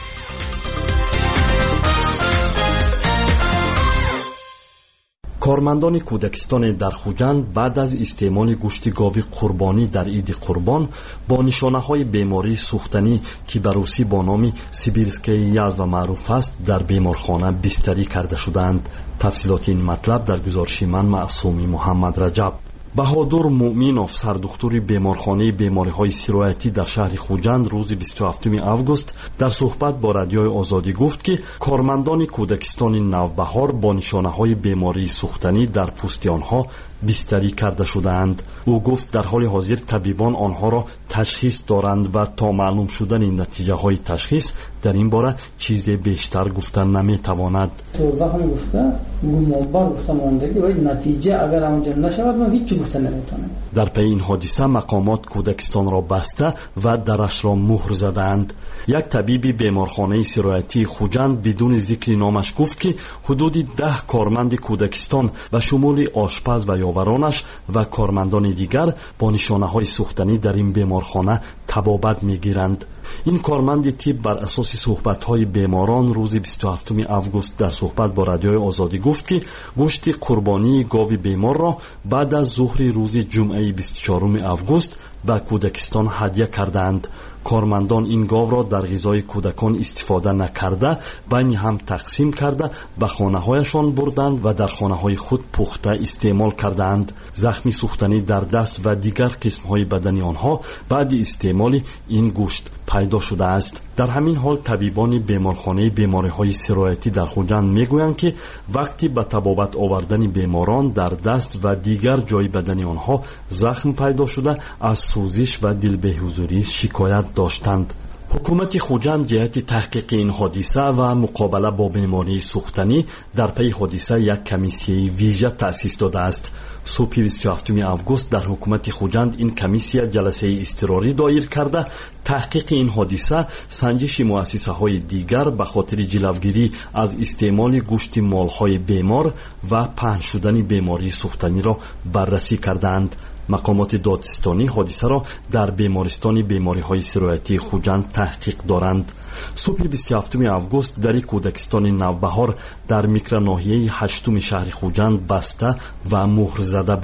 F: کارمندان کودکستان در خوجند بعد از استعمال گوشت گاو قربانی در عید قربان با نشانه‌های بیماری سوختنی که به روسی با نام سیبیرسکی یلوا معروف است در بیمارخانه بستری کرده شدند. تفصیلات این مطلب در گزارش من معصومی محمد رجب. بهادر مومینوف سردختور بیمارخانه بیماری‌های سرایتی در شهر خوجند روز 27 آگوست در صحبت با رادیوی آزادی گفت که کارمندان کودکستان نوبهار با نشانه‌های بیماری سوختنی در پوست آنها بستری کرده شدند. او گفت در حال حاضر طبیبان آنها را تشخیص دارند و تا معلوم شدن نتیجه های تشخیص در این باره چیز بیشتر گفتن نمیتواند.
J: توضیح گفته گمانبار گفته ماندگی و نتیجه اگر آنجا نشود من هیچ گفتن نمیتونم.
F: در پی این حادثه مقامات کودکستان را بسته و درش را مهر زدند. یک طبیب بیمارخانه سرایتی خوجند بدون ذکر نامش گفت که حدود 10 کارمند کودکستان و شمول آشپز و یاورانش و کارمندان دیگر با نشانه‌های سوختنی در این بیمارخانه طبابت می‌گیرند. این کارمند طب بر اساس صحبت‌های بیماران روز 27 آگوست در صحبت با رادیوی آزادی گفت که گوشت قربانی گاو بیمار را بعد از ظهر روز جمعه 24 آگوست به کودکستان هدیه کردند. کارمندان این گاو را در غذای کودکان استفاده نکرده بین هم تقسیم کرده به خانه‌هایشان بردند و در خانه‌های خود پخته استعمال کردند. زخمی سوختنی در دست و دیگر قسم‌های بدن آنها بعد استعمال این گوشت پیدا شده است. در همین حال طبیبان بیمارخانه بیماری‌های سرایتی در خوجند میگویند که وقتی به طبابت آوردن بیماران در دست و دیگر جای بدن آنها زخم پیدا شده از سوزش و دلبه‌حضوری شکایت داشتند. حکومت خوجند جهت تحقیق این حادثه و مقابله با بیماری سوختنی در پی حادثه یک کمیسیه ویژه تأسیس داده است. صبح 27 آگوست در حکومت خوجند این کمیسیه جلسه اضطراری دایر کرده تحقیق این حادثه، سنجش مؤسسه‌های دیگر به خاطر جلوگیری از استعمال گوشت مال‌های بیمار و پهن شدن بیماری سوختنی را بررسی کردند. مقامات دادستانی حادثه را در بیمارستان بیماری‌های سرایتی خوجند تحقیق دارند. صبح 27 آگوست در کودکستان نوبهار در میکروناحیه 8 شهر خوجند بسته و مهر زده بود.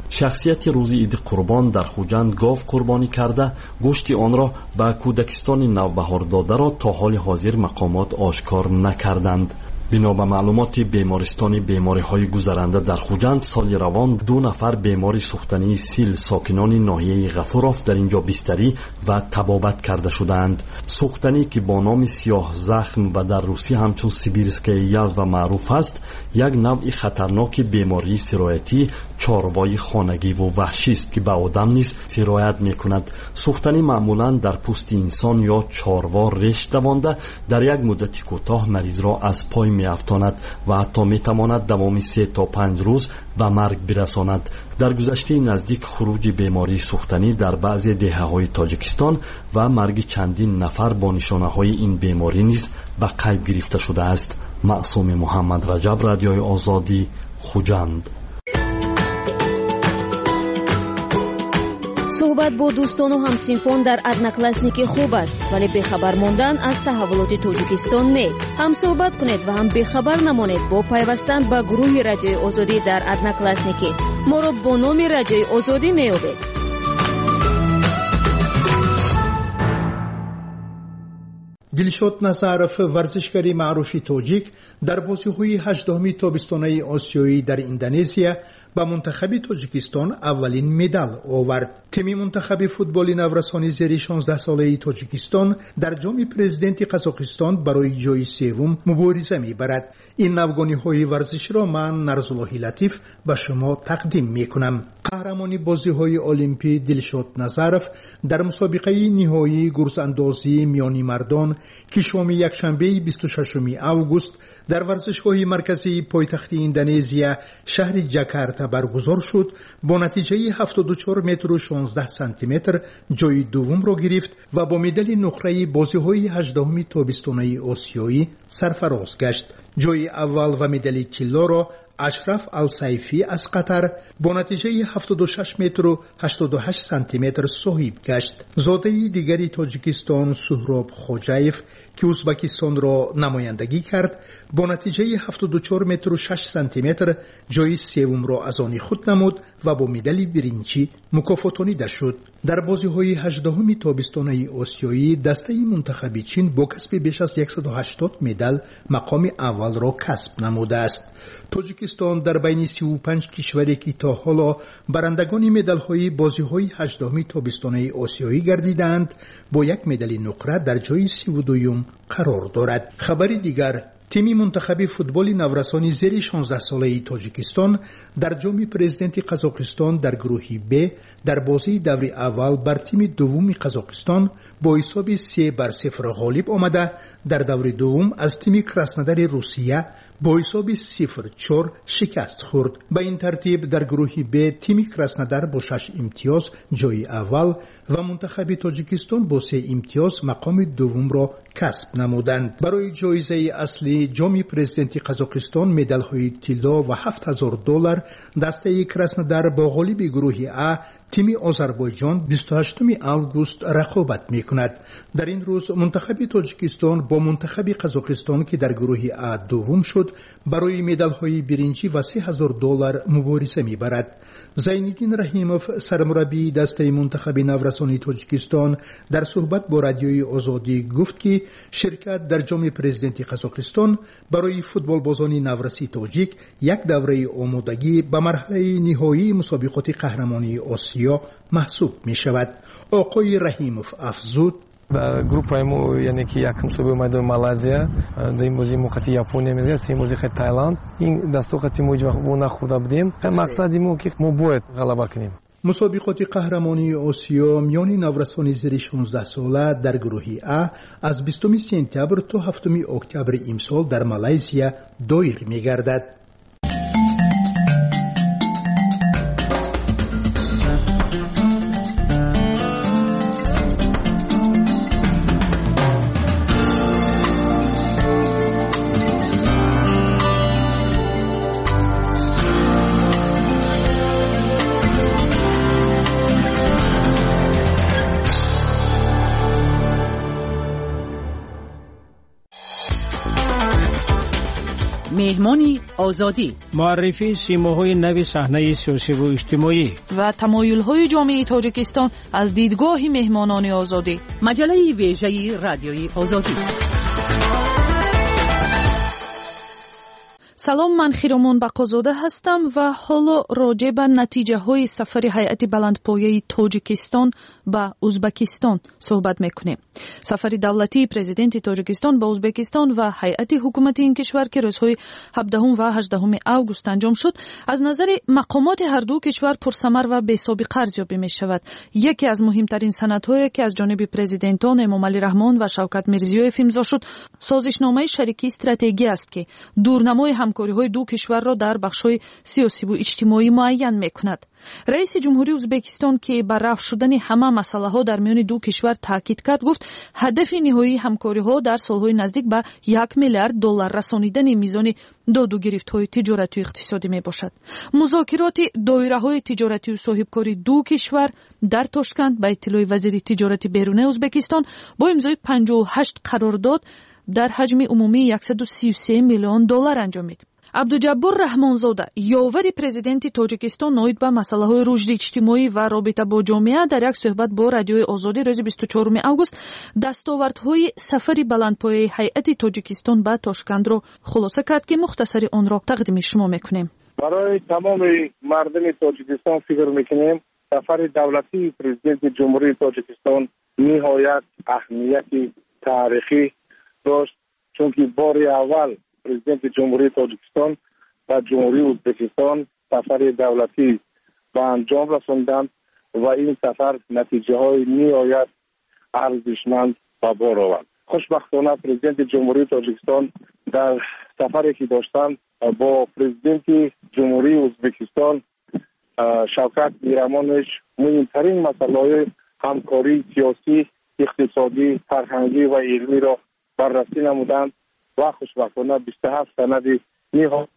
F: شخصیت روز عید قربان در خوجند گاو قربانی کرده گوشت آن را به کودکستان نوبهار داده را تا حال حاضر مقامات آشکار نکردند. بنا به معلومات بیمارستان بیماری‌های گذرنده در خوجند سال روان 2 نفر بیماری سوختنی سیل ساکنان ناحیه غفورов در اینجا بستری و تبابت کرده شدند. سوختنی که با نام سیاه زخم و در روسی همچون سیبیرسکای یازوا معروف است، یک نوع خطرناک بیماری سرایتی چاروای خانگی و وحشی است که به آدم نیز سرایت می‌کند. سوختنی معمولاً در پوست انسان یا چاروا ریش دوانده در یک مدت کوتاه مریض را از پای می‌افتاند و حتی می‌تواند دوام 3 تا 5 روز به مرگ برساند. در گذشته نزدیک خروج بیماری سوختنی در بعضی دهه‌های تاجیکستان و مرگ چندین نفر با نشانه‌های این بیماری نیز به قید گرفته شده است. معصوم محمد رجب، رادیوی آزادی، خوجند.
A: صحبت با دوستان و همسینفان در одноклассники خوب است، ولی بخبر ماندن از تحولات تاجیکستان نه. هم صحبت کنید و هم بخبر نمانید با پیوستن به گروه رادیوی آزادی در одноклассники. ما را با نام رادیوی آزادی می‌یابید.
D: دلشاد نظرов ورزشکاری معروف تاجیک در بازی‌های 18 تابستانه آسیایی در اندونزیا با منتخب تاجیکستان اولین مدال آورد. تیم منتخب فوتبال نورسانی زیر 16 ساله تاجیکستان در جام پرزیدنت قزاقستان برای جای سوم مبارزه می‌برد. این نوگانی‌های ورزش را من نرزالله لطیف به شما تقدیم می‌کنم. قهرمان بازی‌های المپی دلشاد نظرов در مسابقه نهایی گرزاندازی میانی مردان که شام یکشنبه 26 آگوست در ورزشگاه مرکزی پایتخت اندونزیا شهر جاکارتا برگزار شد، با نتیجه 74 متر و 16 سانتی متر جای دوم را گرفت و با مدال نقره بازی‌های 18 تابستانه آسیایی سرفراز گشت. جای اول و مدال طلا را اشرف السیفی از قطر با نتیجه 76 متر و 88 سانتی متر صاحب گشت. زاده دیگری تاجیکستان سهراب خوجایف که ازبکستان را نمایندگی کرد با نتیجه 74 متر و 6 سانتی متر جای سوم را از آن خود نمود و با مدال برنجی مکافاتانیده شد. در بازی‌های 18 تابستانه آسیایی دسته منتخب چین با کسب بیش از 180 مدال مقام اول را کسب نموده است. تاجیکستان در بین 35 کشوری که تا حالا برندگان مدال‌های بازی‌های 18 تابستانه آسیایی گردیدند با یک مدال نقره در جای 32 قرار دارد. خبر دیگر، تیم منتخب فوتبال نورسانی زیر 16 ساله تاجیکستان در جام پرزیدنت قزاقستان در گروه ب در بازی دور اول بر تیم دوم قزاقستان با حساب 3-0 غالب آمده در دور دوم از تیم کراسنودار روسیه با حساب 0-4 شکست خورد. به این ترتیب در گروه ب تیم کراسنودار با 6 امتیاز جای اول و منتخب تاجیکستان با 3 امتیاز مقام دوم را کسب نمودند. برای جایزه اصلی جام پرزیدنت قزاقستان مدال‌های طلا و $7000 دسته کراسنودار با غالب گروه ا تیم آذربایجان 28 آگوست رقابت می‌کند. در این روز منتخب تاجیکستان با منتخب قزاقستان که در گروه ا دوم شد برای مدال‌های برنجی و $3000 مبارزه می‌برد. زینالدین رحیموف سرمربی دسته منتخب نورسانی تاجیکستان در صحبت با رادیوی آزادی گفت که شرکت در جام پرزیدنت قزاقستان برای فوتبال بازان نورسی تاجیک یک دوره آمادگی به مرحله نهایی مسابقات قهرمانی آسیا محسوب می شود. آقای رحیموف افزود:
E: و گروه ما یعنی که یک مسابقه اومده مالزیا، در بازی مقاطی ژاپنیا میگه، سیم بازی خیلی تایلند، این دستو خاطی موج و نخودا بدیم. مقصدی ما که ما باید غلبه کنیم.
D: مسابقات قهرمانی آسیا میان نورسان زیر 16 ساله در گروه ا از 20 سپتامبر تا 7 اکتبر امسال در مالزیا دایر میگردد.
O: مهمانی آزادی،
K: معرفی سیماهای نو صحنه سیاسی و اجتماعی
G: و تمایل‌های جامعه تاجیکستان از دیدگاه مهمانان آزادی.
O: مجله ویژه رادیوی آزادی.
G: سلام، من خیرامان بقازاده هستم و حالا راجع به نتیجه های سفر هیئت بلندپایه تاجیکستان به ازبکستان صحبت میکنیم. سفر دولتی پرزیدنت تاجیکستان به ازبکستان و هیئت حکومتی این کشور که روزهای 17 و 18 اوگوست انجام شد، از نظر مقامات هر دو کشور پرثمر و بی‌سابقه ارزیابی می شود. یکی از مهمترین سندهایی که از جانب پرزیدنتان امامعلی رحمان و شوکت میرزیویف امضا شد، سازشنامه شریکی استراتژی است که دورنمای همکاری‌های دو کشور را در بخش‌های سیاسی و اجتماعی معین می‌کند. رئیس جمهوری ازبکستان که بر رفع شدن همه مسائل‌ها در میان دو کشور تاکید کرد، گفت هدف نهایی همکاری‌ها در سال‌های نزدیک به 1 میلیارد دلار رسانیدن میزان داد و گرفت‌های تجارتی و اقتصادی میباشد. مذاکرات دایره‌های تجارتی و صاحبکاری دو کشور در تاشکند به اطلاع وزیر تجارت بیرون ازبکستان با امضای 58 قرارداد در حجم عمومی 133 میلیون دلار انجامید. عبدالجبار رحمانزاده، یاور پرزیدنت تاجیکستان، ناید به مسائل رشد اجتماعی و رابطه با جامعه، در یک صحبت با رادیوی آزادی روز 24 اوگوست دستاوردهای سفر بلندپایه هیئت تاجیکستان به تاشکند را خلاصه کرد که مختصر آن را تقدیم شما میکنیم.
L: برای تمام مردم تاجیکستان فکر میکنیم سفر دولتی پرزیدنت جمهوری تاجیکستان نهایت اهمیت تاریخی داشت، چون که بار اول پرزیدنت جمهوری تاجیکستان و جمهوری ازبکستان سفر دولتی به انجام رساندند و این سفر نتیجه های نهایت ارزشمند به بار آورد. خوشبختانه پرزیدنت جمهوری تاجیکستان در سفری که داشتند با پرزیدنت جمهوری ازبکستان شوکت میرزیویف مهمترین مسائل همکاری سیاسی، اقتصادی، فرهنگی و علمی را بررسی نمودند و خوشبختانه 27 سند نهایی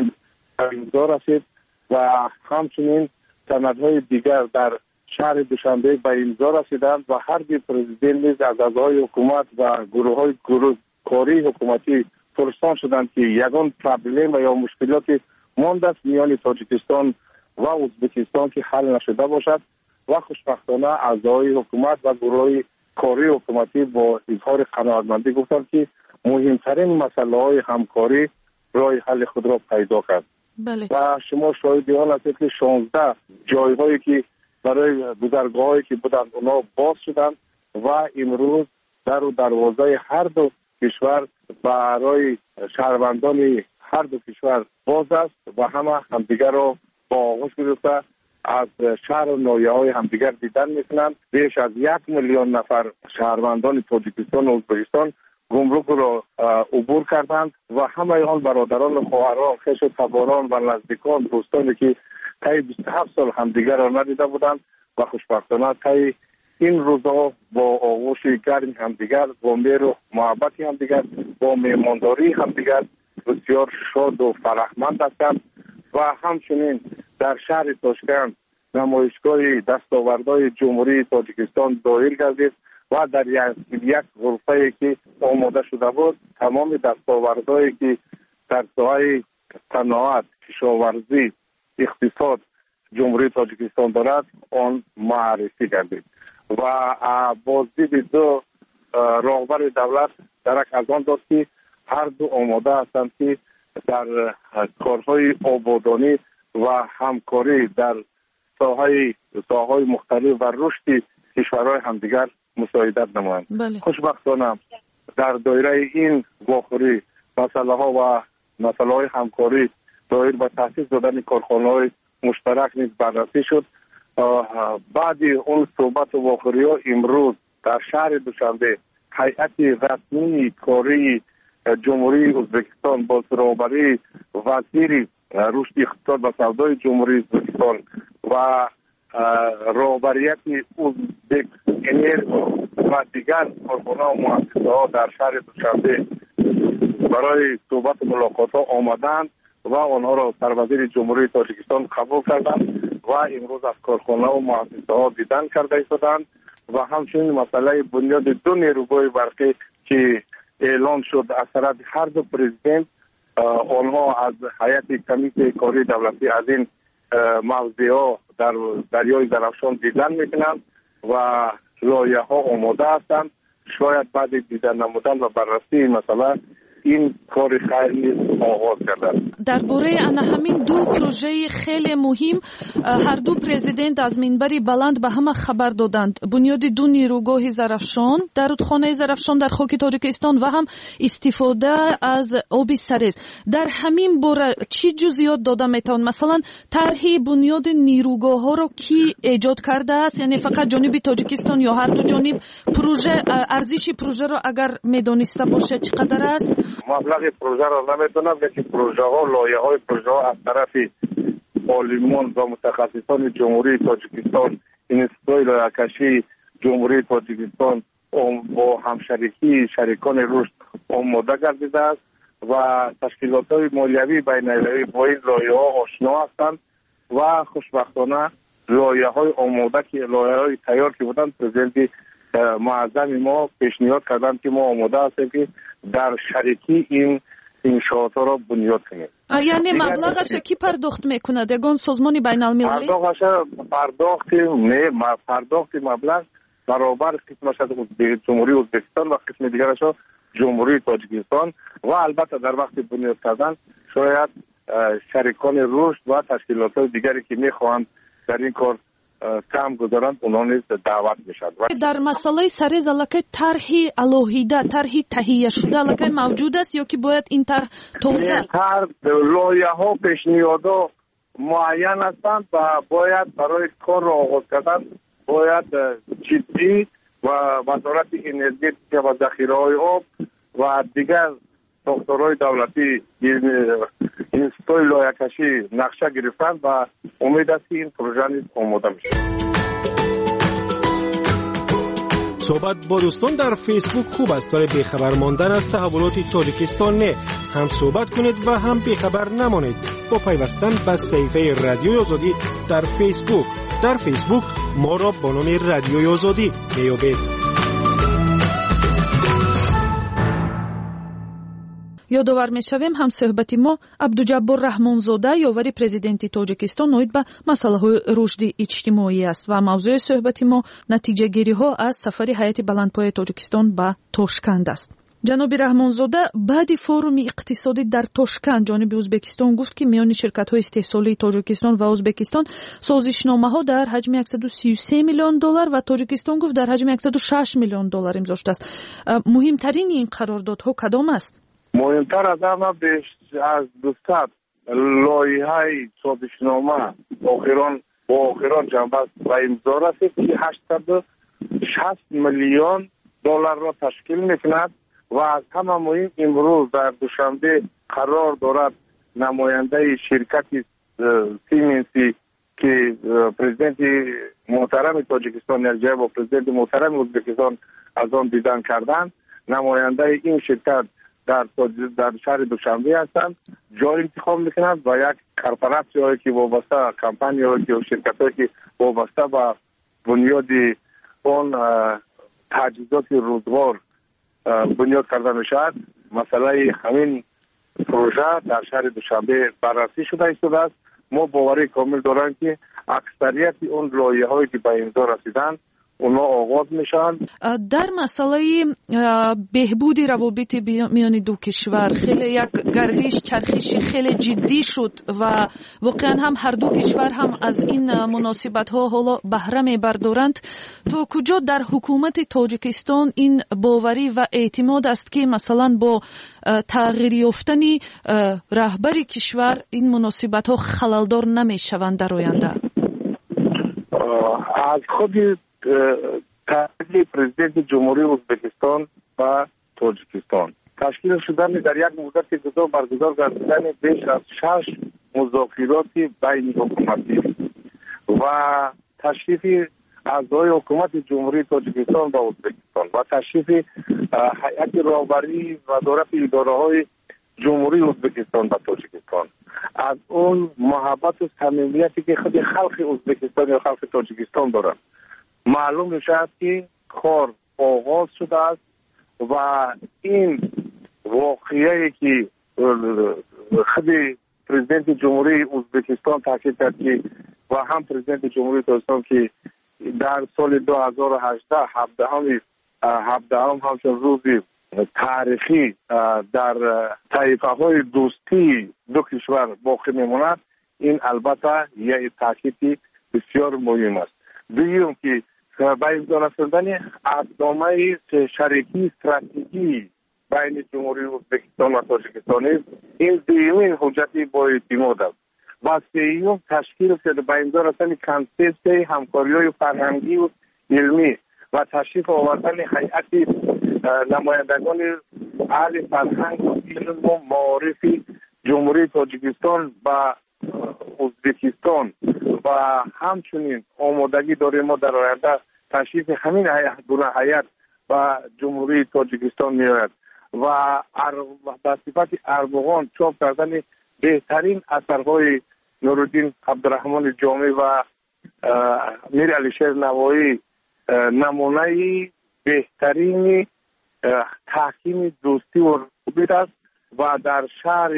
L: امضا رسید و همچنین سندهای دیگر در شهر دوشنبه به امضا رسیدند و هر دو پرزیدنت از اعضای حکومت و گروه کاری حکومتی پرسان شدند که یگان پرابلم و یا مشکلاتی مانده است میان تاجیکستان و ازبکستان که حل نشده باشد و خوشبختانه اعضای حکومت و گروه کاری حکومتی با اظهار قناعتمندی گفتند که مهمترین مسائل همکاری راه حل خود را پیدا کرد.
G: بله.
L: و شما شاهد آن هستید که 16 جایهایی که برای گذرگاهایی که بودند اونا باز شدند و امروز در و دروازه هر دو کشور برای شهروندان هر دو کشور باز است و همه همدیگر را با آغوش گرفته از شهر و ناحیه‌های همدیگر دیدن میکنند. بیش از 1 میلیون نفر شهروندان تاجیکستان و ازبکستان گمرک را عبور کردند و همه آن برادران و خواهران، خویش و تباران و نزدیکان، دوستانی که طی 27 سال همدیگر را ندیده بودند و خوشبختانه طی این روزها با آغوش گرم همدیگر، با مهر و محبت همدیگر، با مهمانداری همدیگر بسیار شاد و فرحمند هستند و همچنین در شهر تاشکند نمایشگاه دستاوردهای جمهوری تاجیکستان دایر گردید و در یک غرفه که آماده شده بود تمام دستاوردهایی که در ساحه صنعت، کشاورزی، اقتصاد جمهوری تاجیکستان دارد آن معرفی گردید و بازدید دو راهبر دولت درک از آن داد که هر دو آماده هستند که در کارهای آبادانی و همکاری در ساحه‌های مختلف و رشد کشورهای همدیگر مساعدت نمایند.
G: بله.
L: خوشبختانه در دایره این واخوری مسائل‌ها و مسائل‌های همکاری دایر به تأسیس دادن کارخانه‌های مشترک نیز بررسی شد. بعد اون صحبت و واخوری‌ها امروز در شهر دوشنبه هیئت رسمی کاری جمهوری ازبکستان با سرآوری وزیر رشد اقتصاد و سودای جمهوری ازبکستان و رهبریت ازبک انرژی و دیگر کارخانه‌ها و مؤسسه‌ها در شهر دوشنبه برای صحبت ملاقات ها آمدند و آنها را سروزیر جمهوری تاجیکستان قبول کردند و امروز از کارخانه و مؤسسه‌ها دیدن کرده ایستادند و همچنین مسئله بنیاد 2 نیروگاه برقی که اعلان شد از طرف هر دو پرزیدنت آنها از هیئت کمیته کاری دولتی از این موضوعات در دریای درفشان دیدن میکنند و لایحه ها آماده هستند. شاید بعد دیدن نمودن و بررسی مسئله این کار خیلی آغاز کردن.
G: درباره همین دو پروژه خیلی مهم هر دو پرزیدنت از منبری بلند به همه خبر دادند. بنیاد دو نیروگاه زرافشان در رودخانه زرافشان در خاک تاجیکستان و هم استفاده از آب سرز. در همین باره چی جزئیات داده میتوان؟ مثلا طرح بنیاد نیروگاه ها رو کی ایجاد کرده است؟ یعنی فقط جانب تاجیکستان یا هر دو جانب؟ پروژه ارزش پروژه رو اگر میدونسته باشه چقدر است؟
L: مبلغ پروژه را نمیدونم، لیکن پروژه ها لایحه های پروژه ها از طرف عالمان و متخصصان جمهوری تاجیکستان، اینستیتوی لایحه‌کشی جمهوری تاجیکستان با همشریکی شریکان رشد آماده گردیده است و تشکیلات های مالیوی بین‌المللی با این لایحه ها آشنا هستند و خوشبختانه لایحه های آماده که لایحه های تیار که بودند پرزیدنت معظم ما پیشنهاد کردند که ما آماده هستیم که در شریکی این انشاءات را بنیاد کنیم.
G: یعنی مبلغش کی پرداخت میکنه؟ یگان سازمان بین المللی؟
L: پرداخت مبلغ برابر قسمش جمهوری ازبکستان و قسم دیگرش جمهوری تاجیکستان و البته در وقت بنیاد کردن شاید شریکان رشد و تشکیلات دیگری که میخواهند در این کار کم گذارند اونها نیز دعوت میشند.
G: در مسئله سرز الکی طرحی الوهیده، طرحی تهیه شده الکی موجود است یا که باید این طرح توسعه؟
L: لایحه ها پیشنهادها معین هستند و باید برای کار را آغاز کردن باید جدی و وزارت انرژی و ذخیره های آب و دیگر ساختارهای دولتی اینستیتوی لایحه‌کشی نقشه گرفتند و امید است که این پروژه نیز آماده میشه.
C: صحبت با دوستان در فیسبوک خوب است، برای بیخبر ماندن از تحولات تاجیکستان نه. هم صحبت کنید و هم بیخبر نمانید با پیوستن به صفحه رادیوی آزادی در فیسبوک. در فیسبوک ما را با نام رادیوی آزادی میابید.
G: یادآور می‌شویم هم صحبت ما عبدالجبار رحمانزاده یاوری پرزیدنت تاجیکستان نوید به مسائل رشد اجتماعی است و موضوع صحبت ما نتیجه گیری ها از سفر هیئت بلندپایه تاجیکستان به تاشکند است. جناب رحمانزاده بعد فروم اقتصادی در تاشکند جانب ازبکستان گفت که میان شرکت‌های استحصالی تاجیکستان و ازبکستان سازشنامه‌ها در حجم 133 میلیون دلار و تاجیکستان گفت در حجم 106 میلیون دلار امضا شده است. مهمترین این قراردادها کدام است؟
L: مهمتر از همه بیش از 200 لایحه سازشنامه آخران جنبه و امضا رسید که 860 میلیون دلار را تشکیل میکند و از همه مهم امروز در دوشنبه قرار دارد نماینده شرکت سیمنسی که پرزیدنت محترم تاجیکستان الجای و پرزیدنت محترم ازبکستان از آن دیدن کردند، نماینده این شرکت در شهر دوشنبه هستند، جای انتخاب میکنند و یک کارپوراسی هایی که وابسته کمپانی هایی که شرکت هایی که وابسته به بنیاد اون تجهیزات روزگار بنیاد کرده میشد. مسئله همین پروژه در شهر دوشنبه بررسی شده است. ما باوری کامل داریم که اکثریت اون لایحه هایی که به امضا رسیدند اونا آغاز میشن.
G: در مسئله بهبود روابط میان دو کشور خیلی یک گردش چرخشی خیلی جدی شد و واقعا هم هر دو کشور هم از این مناسبت ها حالا بهره میبردارند. تا کجا در حکومت تاجیکستان این باوری و اعتماد است که مثلا با تغییر یافتن رهبر کشور این مناسبت ها خللدار نمیشوند در آینده؟
L: از خود تشکیل پرزیدنت جمهوری ازبکستان و تاجیکستان تشکیل شدن در یک مدت کوتاه برگزار گردیدن بیش از 6 مذاکرات بین حکومتی و تشریف اعضای حکومت جمهوری تاجیکستان و ازبکستان و تشریف هیئت راهبری و وزارت اداره‌های جمهوری ازبکستان و تاجیکستان، از اون محبت و صمیمیتی که خود خلق ازبکستان یا خلق تاجیکستان دارند معلوم میشه که کار آغاز شده است و این واقعیه که خود پرزیدنت جمهوری ازبکستان تاکید کرد که و هم پرزیدنت جمهوری تاجیکستان که در سال 2018 17 همچون روزی تاریخی در طایفه های دوستی دو کشور باقی میموند. این البته یک تاکید بسیار مهم است. دوم که با امضا شدن عهدنامه شریکی استراتژی بین جمهوری ازبکستان و تاجیکستان این دومین حجتی با اعتماد است. و سوم تشکیل شده با امضا رسانی کانسپت همکاری‌های فرهنگی و علمی و تشریف آوردن هیئت نمایندگان اهل فرهنگ و علم و معارف جمهوری تاجیکستان و ازبکستان و همچنین آمادگی داریم ما در آینده تشریف همین هیئت و جمهوری تاجیکستان می‌آید و به صفت اربغان چاپ کردن بهترین اثرهای نورالدین عبدالرحمن جامی و میر علیشیر نوایی نمونه بهترین تحکیم دوستی و رابطه است و در شهر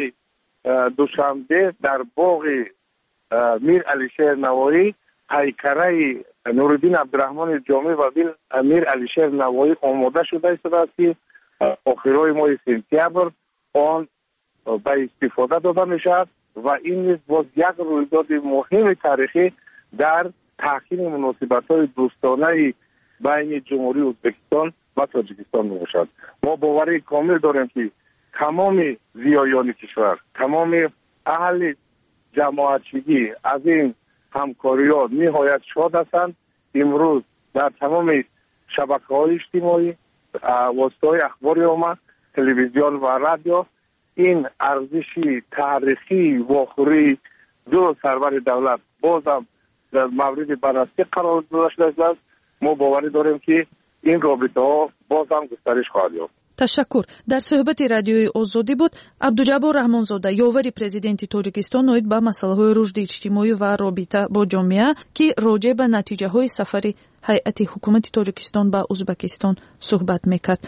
L: دوشنبه در باغ میر علیشیر نوایی پیکره نورالدین عبدالرحمن جامی و میر علیشیر نوایی آماده شده است که آخرای ماه سپتامبر آن به استفاده داده می شود و این نیز باز یک رویداد مهم تاریخی در تحکیم مناسبت‌های دوستانه بین جمهوری ازبکستان و تاجیکستان می باشد. ما باوری کامل داریم که تمام زیایان کشور، تمام اهل جماعتچگی از این همکاری‌ها نهایت شاد هستند. امروز در تمام شبکه‌های اجتماعی، واسطه‌های اخباری عامه، تلویزیون و رادیو این ارزش تاریخی واخوری دو سرور دولت بازم در مورد بررسی قرار داده شده است. ما باوری داریم که این رابطه ها بازم گسترش خواهد یافت.
G: تشکر. در صحبت رادیوی آزادی بود عبدالجبار رحمانزاده یاوری президенти тоҷикистон оид ба масъалаҳои рушди иҷтимоӣ ва робита бо ҷомеа ки роҷеъ ба натиҷаҳои сафари ҳайати ҳукумати тоҷикистон ба узбекистон суҳбат мекард.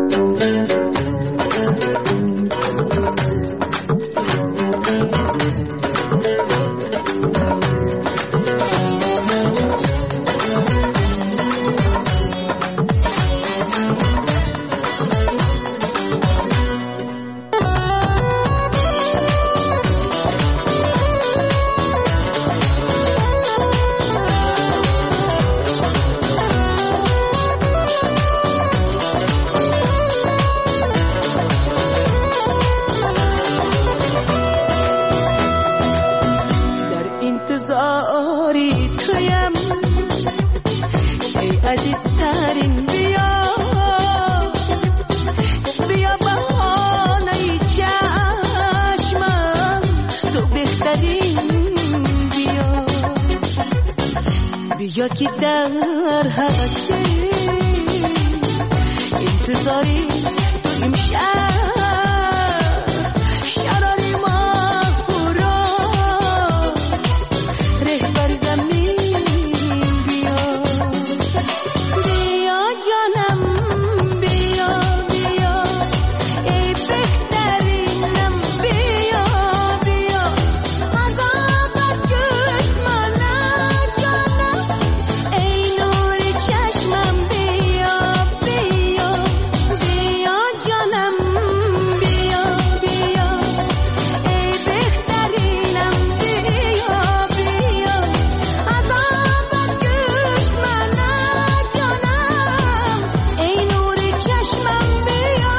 M: بیا که در حوث انتظاری تو امشب شرار ما خورا رهبر زمین بیا بیا جانم بیا بیا ای بهترینم بیا بیا عذابت گشت منم جانم ای نور چشمم بیا بیا بیا جانم بیا بیا ای بهترینم بیا بیا عذابت گشت منم جانم ای نور چشمم بیا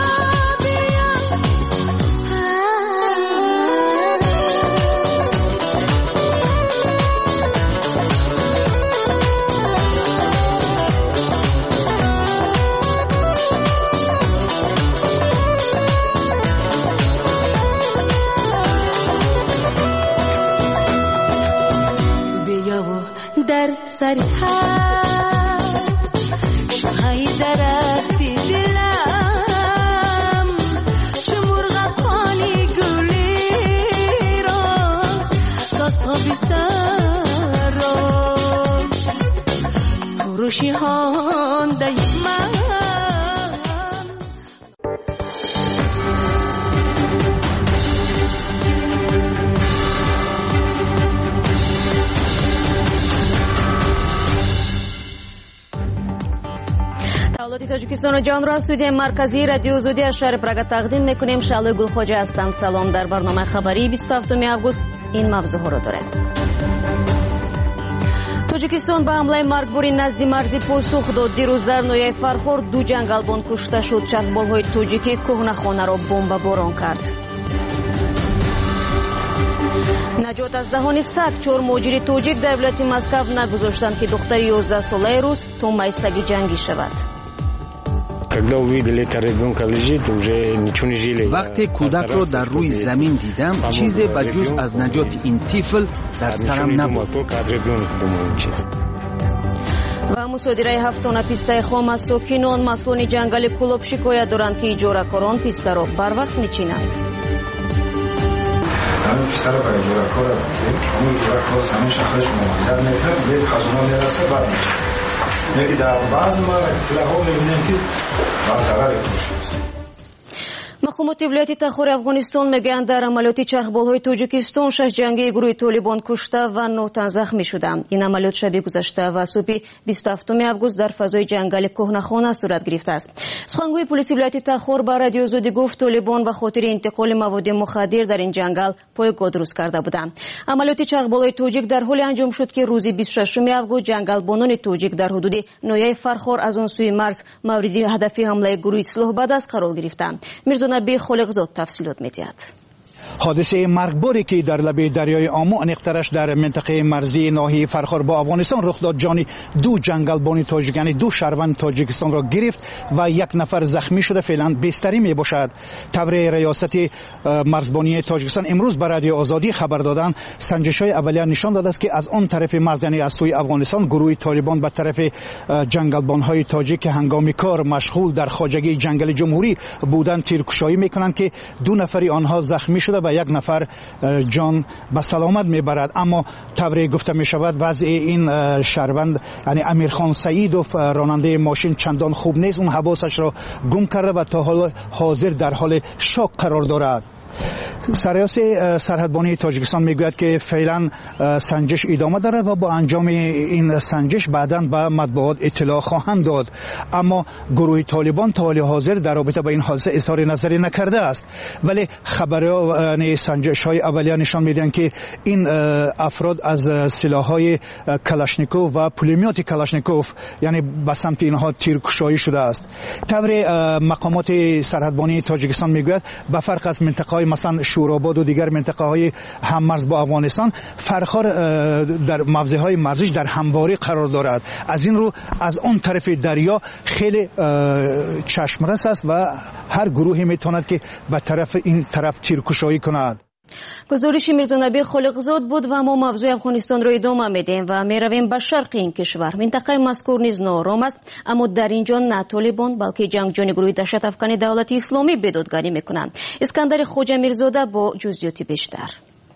M: بیا و در سر هر شاهی درختی دلم چه مرغکانی گلی راست تا صبح سر فروشی هانده من
A: تاجیکستان جان را استودیوی مرکزی رادیو آزادی از شهر پراگ تقدیم میکنیم. شعله گلخواجه هستم. سلام. در برنامه خبری 27 آگوست این موضوع ها را دارد. تاجیکستان به حمله مرگباری نزد مرزی پاسخ داد. دیروز در نویای فرخور 2 جنگلبان کشته شد. چرخبال‌های تاجیکی کهنه‌خانه را بمباران کرد. نجات از دهان سگ. 4 مهاجر تاجیک در ولایت مسکو نگذاشتند که دختر 11 ساله روز تومای سگ جنگی شود.
V: وقتی کودک را در روی زمین دیدم چیزی بجز از نجات این طفل در سرم نبود.
A: و مصادره 7 تن پیسته خام از ساکنان مسئولان جنگل کلوب شکایت دارند که اجاره‌کاران پیسته را بر وقت میچینند.
N: همین پیسته را برای اجاره‌کار دادیم. همون اجاره‌کار زمین شخصش محافظت میکنه، به خزانه میرسه بعد میشه. یکی در بعض مواقع میبینیم که بعض ضرر کنشه.
A: مقامات ولایت تخار افغانستان میگویند در عملیات چرخبال‌های تاجیکستان 6 جنگی گروه طالبان کشته و 9 تن زخمی شدند. این عملیات شب گذشته و صبح 27 آگوست در فضای جنگل کهنه‌خانه صورت گرفته است. سخنگوی پلیس ولایت تخار با رادیو آزادی گفت طالبان به خاطر انتقال مواد مخدر در این جنگل پایگاه درست کرده بودند. عملیات چرخبال‌های تاجیک در حالی انجام شد که روز 26 آگوست جنگلبانان تاجیک در حدود نویای فرخور از آن سوی مرز مورد هدف حمله گروه اصلاح بعد از قرار گرفتند. نبی خالقزاد تفصیلات می‌دهد.
D: حادثه مرگباری که در لبه دریای آمو انقطرش در منطقه مرزی ناحیه فرخار با افغانستان رخ داد جان 2 جنگلبان تاجیک 2 شهروند تاجیکستان را گرفت و 1 نفر زخمی شده. فعلا بستری می باشد. تبر ریاست مرزبانی تاجیکستان امروز به رادیو آزادی خبر دادند سنجش‌های اولیه نشان داده است که از آن طرف مرز یعنی از سوی افغانستان گروه طالبان به طرف جنگلبان‌های تاجیک هنگام کار مشغول در خواجگی جنگل جمهوری بودند تیرکشایی می‌کنند که 2 نفری آنها زخمی شده و 1 نفر جان به سلامت میبرد. اما طوری گفته می شود وضع این شهروند یعنی امیرخان سعیدوف راننده ماشین چندان خوب نیست. اون حواسش را گم کرده و تا حال حاضر در حال شوک قرار دارد. سرریاست سرحدبانی تاجیکستان میگوید که فعلا سنجش ادامه دارد و با انجام این سنجش بعداً به مطبوعات اطلاع خواهند داد. اما گروه طالبان تا حال حاضر در رابطه با این حادثه اظهار نظری نکرده است، ولی خبرهای سنجش‌های اولیه نشان میدهند که این افراد از سلاح‌های کلاشنیکوف و پولمیات کلاشنیکوف یعنی به سمت اینها تیرکشایی شده است. طوری مقامات سرحدبانی تاجیکستان میگوید به فرق از منطقه‌های مثلا شوراباد و دیگر منطقه‌های هممرز با افغانستان فرخار در موضع‌های مرزیش در همواری قرار دارد. از این رو از آن طرف دریا خیلی چشمرس است و هر گروهی میتواند که به طرف این طرف تیرکشایی کند.
A: گزارش میرزانبی خالقزاد بود و ما موضوع افغانستان را ادامه میدیم و میرویم به شرق این کشور. منطقه مذکور نیز ناآرام است، اما در اینجا نه طالبان بلکه جنگجویان گروه دهشت افکن دولت اسلامی بدادگانی میکنند. اسکندر خوجا میرزاده با جزئیات بیشتر.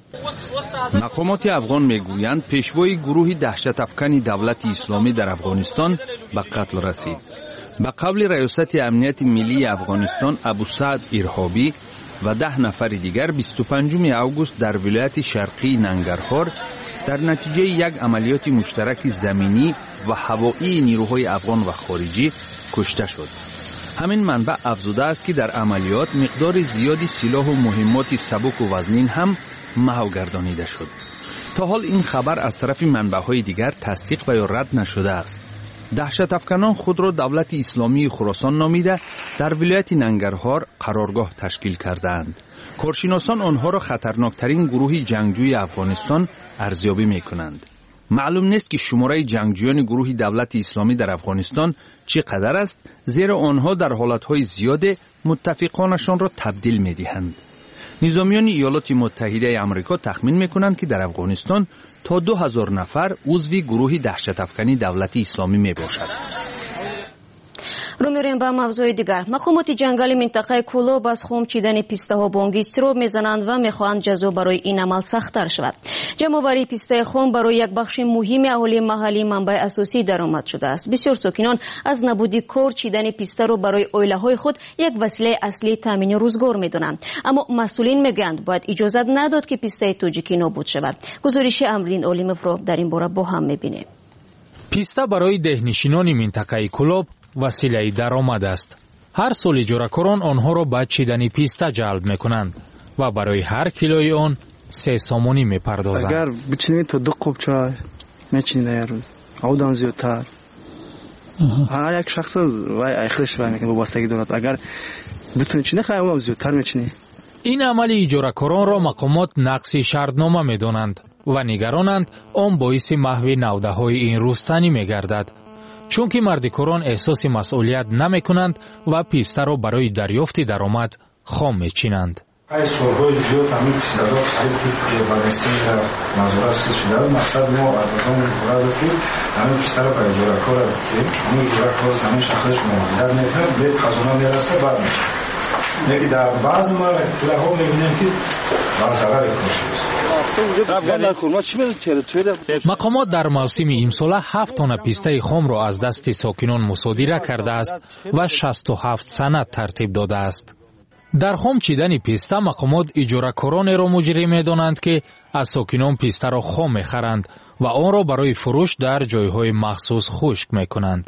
V: مقامات افغان میگویند پیشوای گروه دهشت افکن دولت اسلامی در افغانستان به قتل رسید. به قول ریاست امنیت ملی افغانستان ابو سعد ارهابی و 10 نفر دیگر 25 آگوست در ولایت شرقی ننگرهار در نتیجه یک عملیات مشترک زمینی و هوایی نیروهای افغان و خارجی کشته شد. همین منبع افزوده است که در عملیات مقدار زیادی سلاح و مهمات سبک و وزنین هم محو گردانیده شد. تا حال این خبر از طرف منبع‌های دیگر تصدیق و یا رد نشده است. دهشت افکنان خود را دولت اسلامی خراسان نامیده در ولایت ننگرهار قرارگاه تشکیل کردند. کارشناسان آنها را خطرناکترین گروه جنگجوی افغانستان ارزیابی می کنند. معلوم نیست که شماره جنگجویان گروه دولت اسلامی در افغانستان چقدر است، زیرا آنها در حالتهای زیاد متفقانشان را تبدیل می دهند. نظامیان ایالات متحده آمریکا تخمین می کنند که در افغانستان تا 2000 نفر عضو گروه دهشت افکنی دولت اسلامی می باشد.
A: رو میریم به موضوع دیگر. مقامات جنگل منطقه کلوب از خم چیدن پیسته ها بانگی استراب میزنند و میخواهند جزا برای این عمل سخت‌تر شود. جمع‌آوری پیسته خم برای یک بخش مهم اهالی محلی منبع اساسی درآمد شده است. بسیار ساکنان از نبودی کار چیدن پیسته را برای عائله‌های خود یک وسیله اصلی تامین روزگار میدانند. اما مسئولین میگویند باید اجازه نداد که پیسته تاجیکی نابود شود. گزارش امرین علیموف را در این باره با هم میبینیم.
P: پیسته برای دهنشینان منطقه کلوب василаи даромад аст. ҳар сол иҷоракорон онҳоро ба чидани писта ҷалб мекунанд ва барои ҳар килои он 3 сомонӣ мепардозанд.
Q: агар бичинӣ то 2 қоп чой мечинӣ дар рӯз одам зиёдтар. ҳар як шахс вай айхлаш вай мекунад, вобастагӣ дорад. агар бутуни чинӣ хай одам зиёдтар мечинӣ.
P: ин амали иҷоракоронро мақомот нақси шартнома медонанд ва нигаронанд он боиси маҳви навдаҳои ин рӯстанӣ мегардад, чунки мардикорон эҳсоси масъулият намекунанд ва пистаро барои дарёфти даромад хом мечинанд.
N: солҳои зиёд ҳамин пистаро ба дастии назорат шуда. мақсад мо азон бурад ки ҳамин пистаро ба иҷоракор дем. ҳамин иҷоракор ҳамин шахсаш муҳофизат мекунад, бе қазона мераса бад мешавад. lekin در بعض مراحل می‌بینیم که مسئله
P: مقامات در موسم امسال 7 تن پیسته خام را از دست ساکنان مصادره کرده است و 67 سند ترتیب داده است. در خام چیدن پیسته مقامات اجاره‌کاران را مجری می‌دانند که از ساکنان پیسته را خام می‌خرند و آن را برای فروش در جایهای مخصوص خشک می‌کنند.